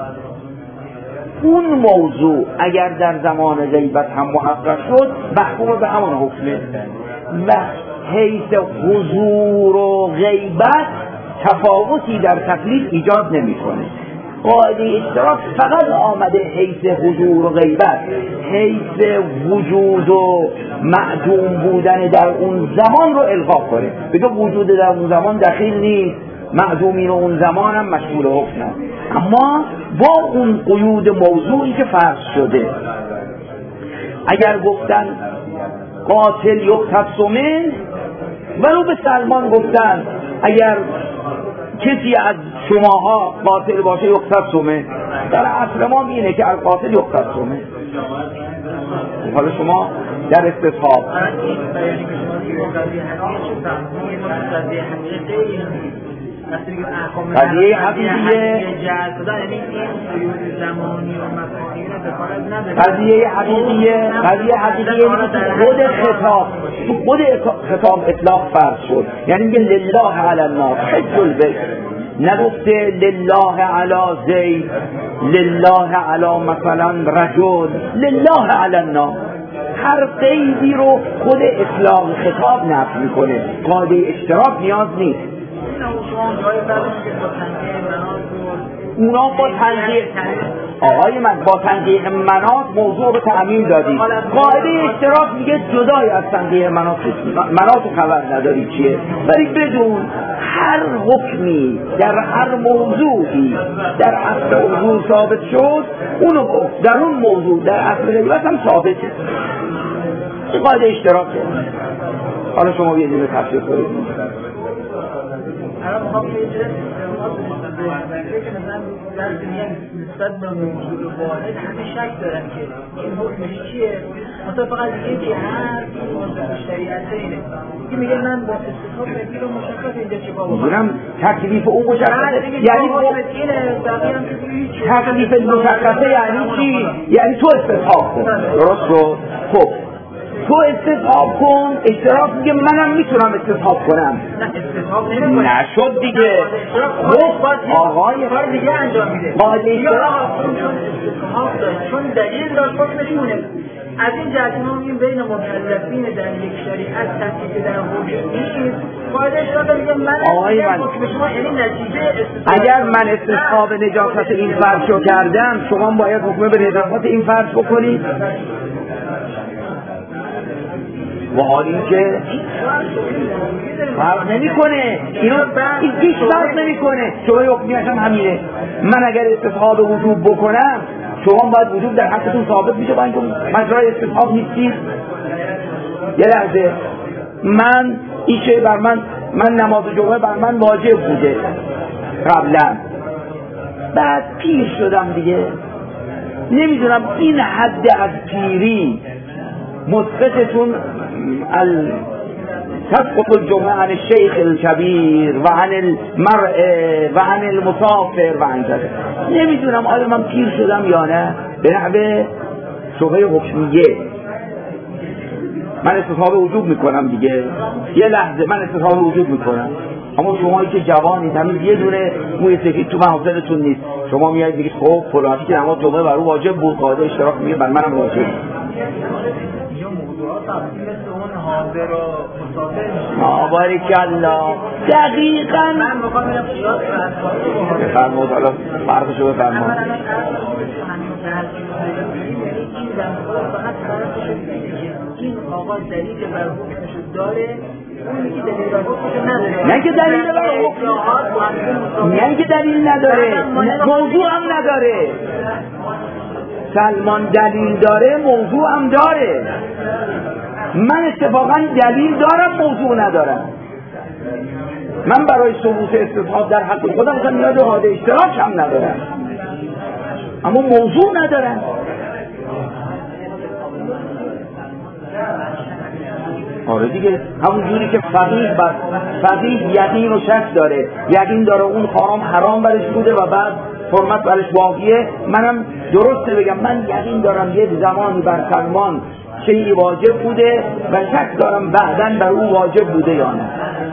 S1: اون موضوع اگر در زمان غیبت هم محقق شد محکوم به همان حکمه و حیث حضور و غیبت تفاوتی در تکلیف ایجاد نمیکنه. قاعده اشتراک فقط آمده حیث حضور و غیبت، حیث وجود و معدوم بودن در اون زمان رو الغا کنه، بگه وجود در اون زمان دخیل نیست، معدومین اون زمان هم مشمول حکم هست، اما با اون قیود موضوعی که فرض شده. اگر گفتن قاتل یقتص منه، ولو به سلمان گفتن اگر کسی از شماها قاتل باشه یقتص منه، در اصل ما اینه که القاتل یقتص منه. حالا شما در استصحاب قضیه حقیقیه قضیه حقیقیه قضیه حقیقیه خود خطاب تو خود خطاب اطلاق فرض شد، یعنی میگه لله علی الناس حج البیت، نگفته لله علی زید، لله علی مثلا رجل، لله علی الناس. هر قیدی رو خود اطلاق خطاب نفی میکنه، قاعده اشتراک نیاز نیست. اونا با تنقیح آقای من با تنقیح مناط موضوع رو تعمیم دادی، قاعده اشتراک میگه جدای از تنقیح مناط مناط خبر نداری چیه، ولی بدون هر حکمی در هر موضوعی در اصل موضوع ثابت شد، اونو در اون موضوع در اصل غیبت هم ثابته. این قاعده اشتراکه. حالا شما یه دونه تفسیر کنید.
S5: الان میخوام یه جوری که مثلا در دنیا نسبت به موضوع واحد همه شک دارن که این حکمش چیه، مثلا فقط دیگه که هر موضوع شریعت اینه که میگه من با استثاب نفی رو مشخص اینجا چه بابا
S1: میگم تکلیف اون مشخصه، یعنی تکلیف مشخصه یعنی چی؟ یعنی تو استثاب کن، درست رو؟ خب تو استصحاب کن، اشتراک میگه منم میتونم استصحاب کنم. نشد دیگه. آقای
S5: کار دیگه انجام میده.
S1: قاعده
S5: چون دلیل داشت حکمشونه. از این جهت ما میگیم بین مکلفین در یک شریعت تکلیف در حکم نیست. قاعده اشتراک میگه من
S1: آقای من
S5: شما یعنی نتیجه
S1: اگر من استصحاب نجاست این فرض رو کردم، شما باید حکم به نجاست این فرض بکنید. و حال این که فرق نمی کنه، اینو این پیش فرق نمی کنه. شما حکمیش هم همینه. من اگر استصحاب وجوب بکنم، شما باید وجوب در حقتون ثابت میشه با اینکه مجرای استصحاب نیستید. یه لحظه، من این چه بر من من نماز جمعه بر من واجب بوده قبلا، بعد پیر شدم دیگه، نمیدونم این حد از پیری مسقطتون ال تسقط الجمعه عن الشيخ الكبير و عن المرء و عن المسافر و عن كذا. نمیدونم آیا من پیر شدم یا نه به نحوه شبهه حکمیه. من استصحاب وجوب میکنم دیگه، یه لحظه من استصحاب وجوب میکنم، اما شمایی که جوانید همین یه دونه موی سفید تو محافظتون نیست، شما میایید میگید خب فلانی که نماز جمعه بر او واجب بود، قاعده اشتراک میگه بر منم واجب.
S5: حاضر و مسافر
S1: آبارکالله دقیقاً
S5: من میخوام اینو قیاس کنم.
S1: فرمود حالا فرقشو بفرمایید.
S5: همین این زمان فقط طرفش این آقا دلیل بر حکمش داره، اون که دلیل بر حکمش نداره.
S1: نه که دلیل بر حکمش نه که دلیل نداره، موضوع هم نداره. سلمان دلیل داره، موضوع هم داره. من اتفاقا دلیل دارم، موضوع ندارم. من برای ثبوت استصحاب در حق خودم مثلا نیاز به قاعده اشتراک هم ندارم، اما موضوع ندارم. آره دیگه، همون جوری که فقیه بر فقیه یقین و شک داره، یقین داره اون حرام حرام برش بوده و بعد حرمت برش باقیه، منم درسته بگم من یقین دارم یک زمانی بر سلمان شیئی واجب بوده و شک دارم بعداً بر او واجب بوده یا نه.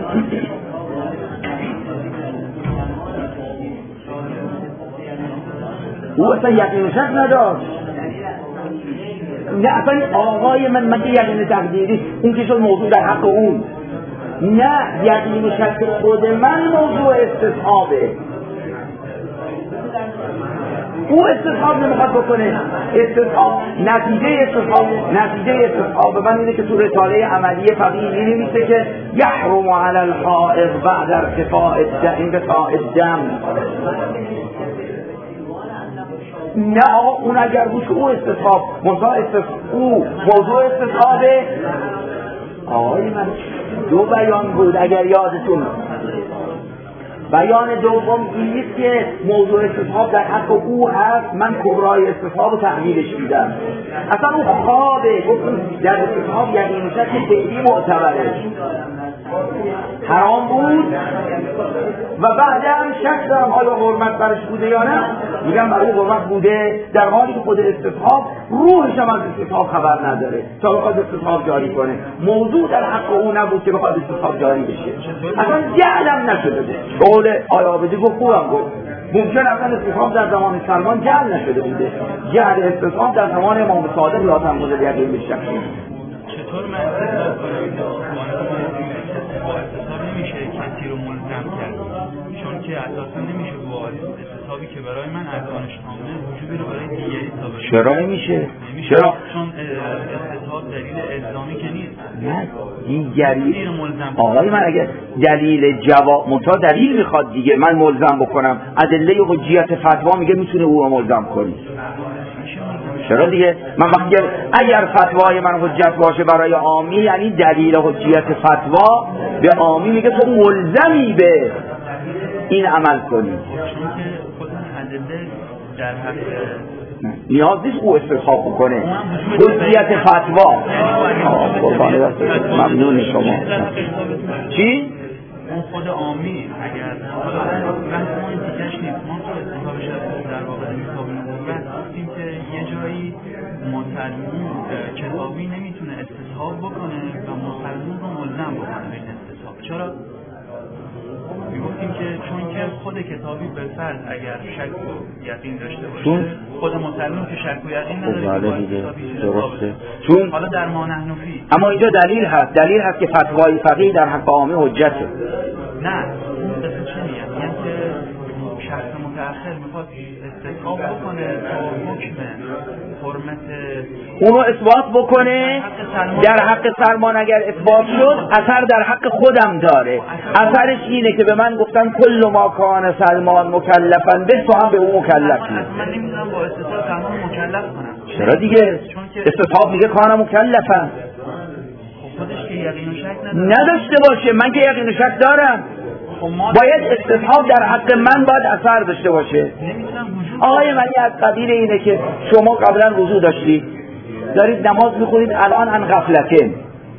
S1: او اصلا یقین و شک نداشت. نه اصلا آقای من من یقین تقدیری اون که شد موضوع در حق اون. نه یقین و شک خود من موضوع استصحابه. او استصحاب نمیخواد بکنه. استصحاب نتیجه استصحاب نتیجه استصحاب من اینه که تو رساله عملی فقیه می‌نویسه که یحرم علی الحائض بعد ارتفاع الدم. نه آقا اون اگر بود که او استصحاب موضوع استصحاب او موضوع استصحابه. آقای من دو بیان بود اگر یادتون. بیان دوم این نیست که موضوع استصحاب در حق او هست، من کبرای استصحاب رو تحمیلش میدم. اصلا اون خوابه در استصحاب یقین و شک فعلی معتبره. حرام بود و بعدم شک دارم آیا حرمت برش بوده یا نه، میگم برای حرمت بوده، در حالی که خود استصحاب روحش هم از استصحاب خبر نداره تا بخواد استصحاب جاری کنه. موضوع در حق او نبود که بخواد استصحاب جاری بشه، اصلا جهلم نشده بود. قول آیا عابدی گفت خوبم گفت ممکن اصلا استصحاب در زمان سلمان جهل نشده بوده، جهل استصحاب در زمان امام صادق یا تمام یقین به شک.
S6: چطور من استصحاب کنم؟ با استصحاب نمیشه کسی رو ملزم کرد، چون که اساسا نمیشه با استصحابی که برای من ارکانش کامله وجوبی رو برای دیگری ثابت کنه.
S1: چرا نمیشه؟
S6: چرا؟ چون استصحاب دلیل الزامی که نیست.
S1: نه دیگری آقای من اگه دلیل جواب منتها دلیل میخواد دیگه من ملزم بکنم، ادله حجیت فتوا میگه میتونه او رو ملزم کنی. چرا دیگه؟ من وقتی اگر فتوای من حجت باشه برای عامی یعنی دلیل حجیت فتوا به عامی میگه تو ملزمی به این عمل کنی.
S6: چون که خود ادله در حق
S1: نیاز نیست او استصحاب بکنه. حجیت فتوا قربان دست ممنون شما. چی؟
S6: اون خود عامی اگر بحث ما این دیگهش نیست، ما تو استصحابش در واقع حساب نبوت گفتیم که یه جایی مسلمون کتابی نمیتونه استصحاب بکنه و مسلمون رو ملزم بکنه به این استصحاب. چرا؟ میگفتیم که چون که خود کتابی به فرض اگر شک و یقین داشته باشه خود مسلمون که شک و یقین نداره دیگه
S1: درسته. چون
S6: حالا در ما نحنفی
S1: اما اینجا دلیل هست، دلیل هست که فتوای فقیه در حق عامی حجته.
S6: نه اون قصه چی میگم؟ میگم که شخص متأخر میخواد استصحاب بکنه تا حکم حرمت
S1: اونو اثبات بکنه در حق سلمان. اگر اثبات شد اثر در حق خودم داره. اثرش اینه که به من گفتن کل ما کان سلمان مکلفن به تو هم به اون مکلفی.
S6: من نمیدونم با استصحاب سلمان مکلف کنم.
S1: چرا دیگه؟ استصحاب میگه کان مکلفن.
S6: خودش که یقین و شک نداره.
S1: نداشته باشه. من که یقین و شک دارم. باید استصحاب در حق من باید اثر داشته باشه. آقای من از قبیل اینه که شما قبلا وضو داشتید دارید نماز میخونید الان ان غفلتین،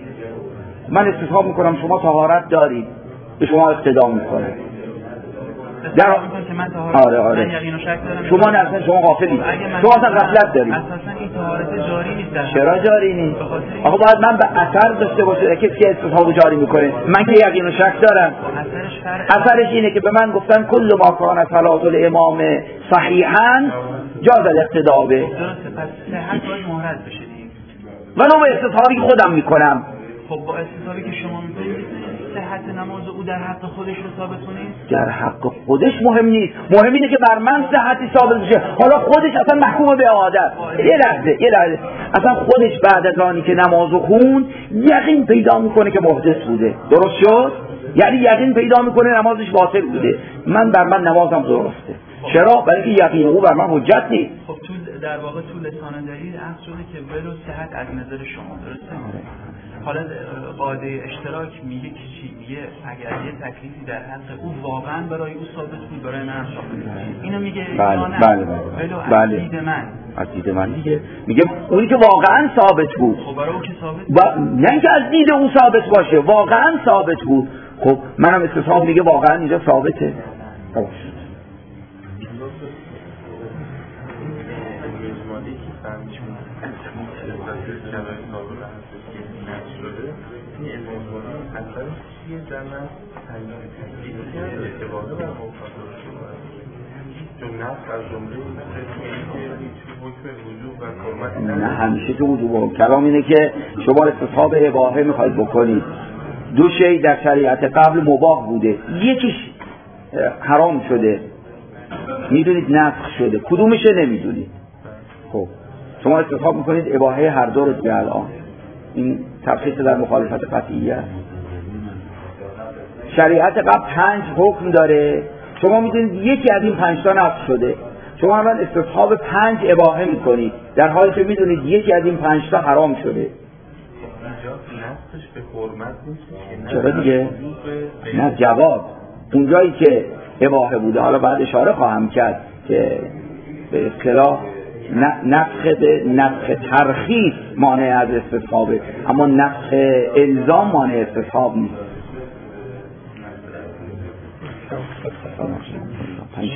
S1: من استصحاب میکنم شما طهارت دارید به شما اقتدا میکنه در آره آره شما نه اصلا شما غافلید، شما اصلا غفلت دارید.
S6: اساسا این طهارت جاری نیست.
S1: چرا جاری نیست؟ آقا باید من به اثر داشته باشه. کسی که استصحاب جاری میکنه من که یقین و شک دارم. اثرش اینه که به من گفتن کل ما کان صلات الامام صحیحا جاز الاقتدا به.
S6: درسته، پس صحت باید مهرز بشه دیگه.
S1: ولو به استصحابی خودم میکنم.
S6: خب با استصحابی که شما میکنید صحت نماز او در حق خودش رو ثابت کنید؟
S1: در حق خودش مهم نیست، مهم اینه که بر من صحتی ثابت بشه. حالا خودش اصلا محکوم به عادت. یه لحظه یه لحظه اصلا خودش بعد از آنی که نمازو خون یقین پیدا میکنه که محدث بوده. درست شد؟ یعنی یقین پیدا میکنه نمازش باطل بوده. من بر من نمازم درسته. چرا؟ برای که یقین او بر من حجت نیست.
S6: خب تو در واقع تو لسان دلیل عکس شده که ولو صحت از نظر شما درسته؟ حالا قاعده اشتراک میگه که چی؟ میگه اگر یه تکلیفی در حق او واقعا برای او ثابت بود برای من ثابت بود. اینو میگه
S1: بله بله بله
S6: بله دید من
S1: از دید من دیگه میگه اونی که واقعا ثابت بود.
S6: خب برای او که ثابت
S1: با... نه اینکه از دید او ثابت باشه، واقعا ثابت بود. خب منم استصحاب میگه واقعا اینجا ثابته. نه همیشه تو وجوب کلام اینه که شما استصحاب اباحه میخواید بکنید. دو شی در شریعت قبل مباح بوده، یکیش حرام شده، میدونید نسخ شده، کدومشه نمیدونید. خب شما استصحاب میکنید اباحه هر دو رو دیگه. الان این تفصیل در مخالفت قطعیه است. شریعت قبل پنج حکم داره، شما میدونید یکی از این پنج تا نسخ شده، شما الان استصحاب پنج اباحه میکنید در حالی که میدونید یکی از این پنج تا حرام شده. چرا دیگه؟ نه جواب اونجایی که اباحه بوده، حالا بعد اشاره خواهم کرد که به اصطلاح نسخ به نسخ ترخیص مانع از استصحابه، اما نسخ الزام مانع استصحاب نیست.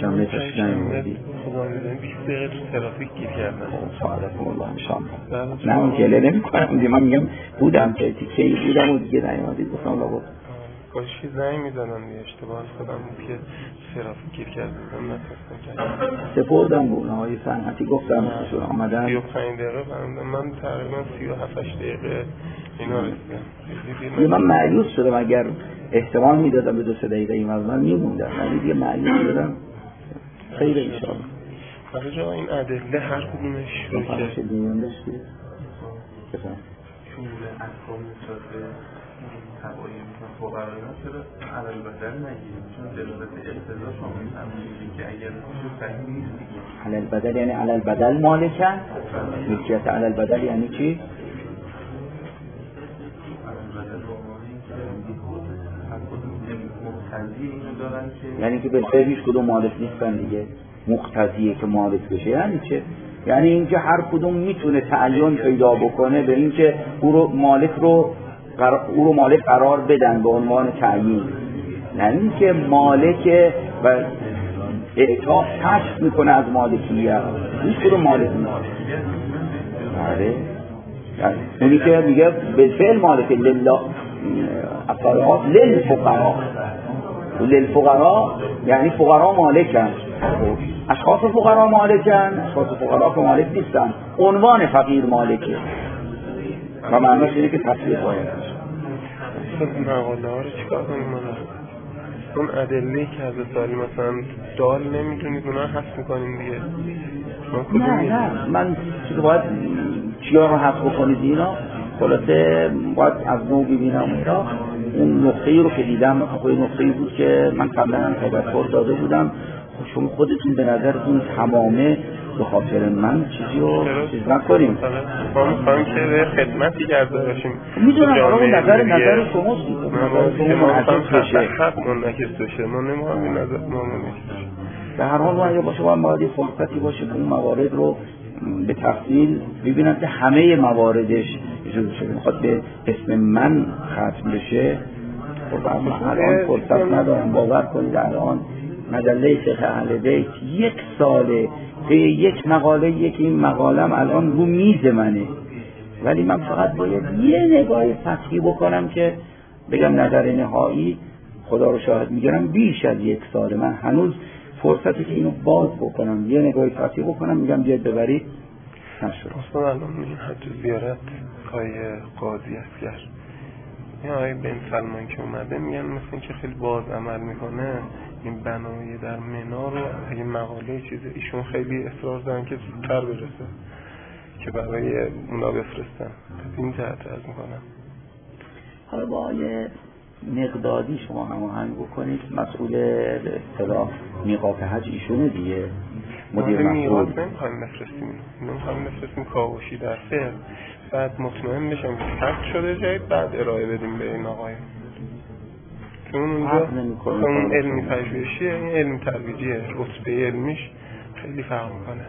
S1: شنبه تشریف نیاوردی؟
S7: خدا میدونم بیست دقیقه تو ترافیک گیر کردم.
S1: سعادتكم الله ان شاء الله. نه من گله نمی‌کنم دیگه، من میگم بودم که تیکه‌ای بودم و دیگه نیومدید گفتم لابد
S7: کاشی زنگ می‌زدن دیگه اشتباه خودم بود که ترافیک گیر کردم نتونستم.
S1: سپردم به اونهای صنعتی گفتم ازشون آمدن
S7: سی و پنج دقیقه بنده من تقریبا سی و هفت دقیقه اینا رسیدم.
S1: من مایوس شدم، اگر احتمال میدادم به دو سه دقیقه این وقت من میموندم، ولی دیگه مایوس شدم. خیر ان شاء الله.
S7: برای جا این ادله هر کدومش رو که
S1: چه دیگه داشتی؟ بفهم.
S6: شمول احکام نسبت به تباین و فقرایان چرا علل بدل نگیریم؟ چون دلالت اقتضا شامل همونیه که اگر صحیح نیست دیگه.
S1: علل بدل یعنی علل بدل مالکن؟ ملکیت علل بدل یعنی چی؟ یعنی که بالفعل هیچ کدوم مالک نیستن دیگه، مقتضیه که مالک بشه. یعنی چه؟ یعنی اینکه هر کدوم میتونه تعین پیدا بکنه به اینکه او رو مالک رو او رو مالک قرار بدن به عنوان تعیین. یعنی که مالک و اعطا کشف میکنه از مالکیت، هیچ کدوم مالک نیست. بله یعنی اونی که میگه بالفعل مالک لله افراد للفقراء، للفقراء یعنی فقرا مالکن، اشخاص فقرا مالکن، اشخاص فقرا که مالک نیستن، عنوان فقیر مالکه و معنیش اینه که تصویر باید
S7: مقاله ها رو چیکار کنیم؟ اون ادله که از سالی مثلا دال نمیتونید اونا حذف میکنیم دیگه.
S1: نه نه من چیزی باید چیا رو حذف بکنید اینا خلاصه باید از نوع ببینم اینا. اون نقطه‌ای رو که دیدم خود نقطه‌ای بود که من قبلا هم تذکر داده بودم، شما خودتون به نظرتون تمامه به خاطر من چیزی رو چیز نکنیم.
S7: ما میخوایم که خدمتی کرده باشیم.
S1: میدونم حالا اون نظر نظر شماست.
S7: ما میخوایم خط منعکس بشه، ما نمیخوایم این نظر ما منعکس بشه.
S1: به هر حال باید باشه باید فرصتی باشه که اون موارد رو به تفصیل ببینم که همه مواردش اجازه شده. میخواد به اسم من ختم بشه خب من الان فرصت ندارم. باور کنید الان مجله شیخ اهل بیت یک ساله به یک مقاله یک این مقالم الان رو میز منه، ولی من فقط باید یه نگاه سطحی بکنم که بگم نظر نهایی خدا رو شاهد میگیرم بیش از یک ساله من هنوز فرصتی که اینو باز بکنم یه نگاه سطحی بکنم میگم بیاد ببرید نشد.
S7: اصلا الان این حج زیارت پای قاضی اسگر این آقای بن سلمان که اومده میگن مثل این که خیلی باز عمل میکنه این بنای در منا رو اگه مقاله چیزه ایشون خیلی اصرار دارن که زودتر برسه که برای اونا بفرستن. این جهت عرض میکنم.
S1: حالا با آیه مقدادی شما هماهنگ بکنید، مسئول به اصطلاح میقات حج ایشونه دیگه، مدیر مسئول.
S7: میقات نمیخوایم بفرستیم، نمیخوایم بفرستیم کاوشی در فعل، بعد مطمئن بشم که ثبت شده جایی بعد ارائه بدیم به این آقای. چون اونجا اون علمی پژوهشیه، این علمی ترویجیه، رتبه علمیش خیلی فرق میکنه.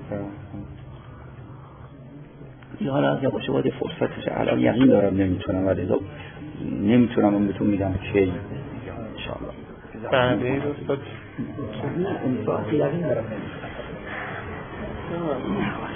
S1: یه حالا از باشه باید فرصتش الان یقین دارم نمیتونم، ولی نمیتونم اون بهتون میدم کی انشاءالله
S7: بعد این استاد
S1: این ساعتی یقین دارم نمیتونم.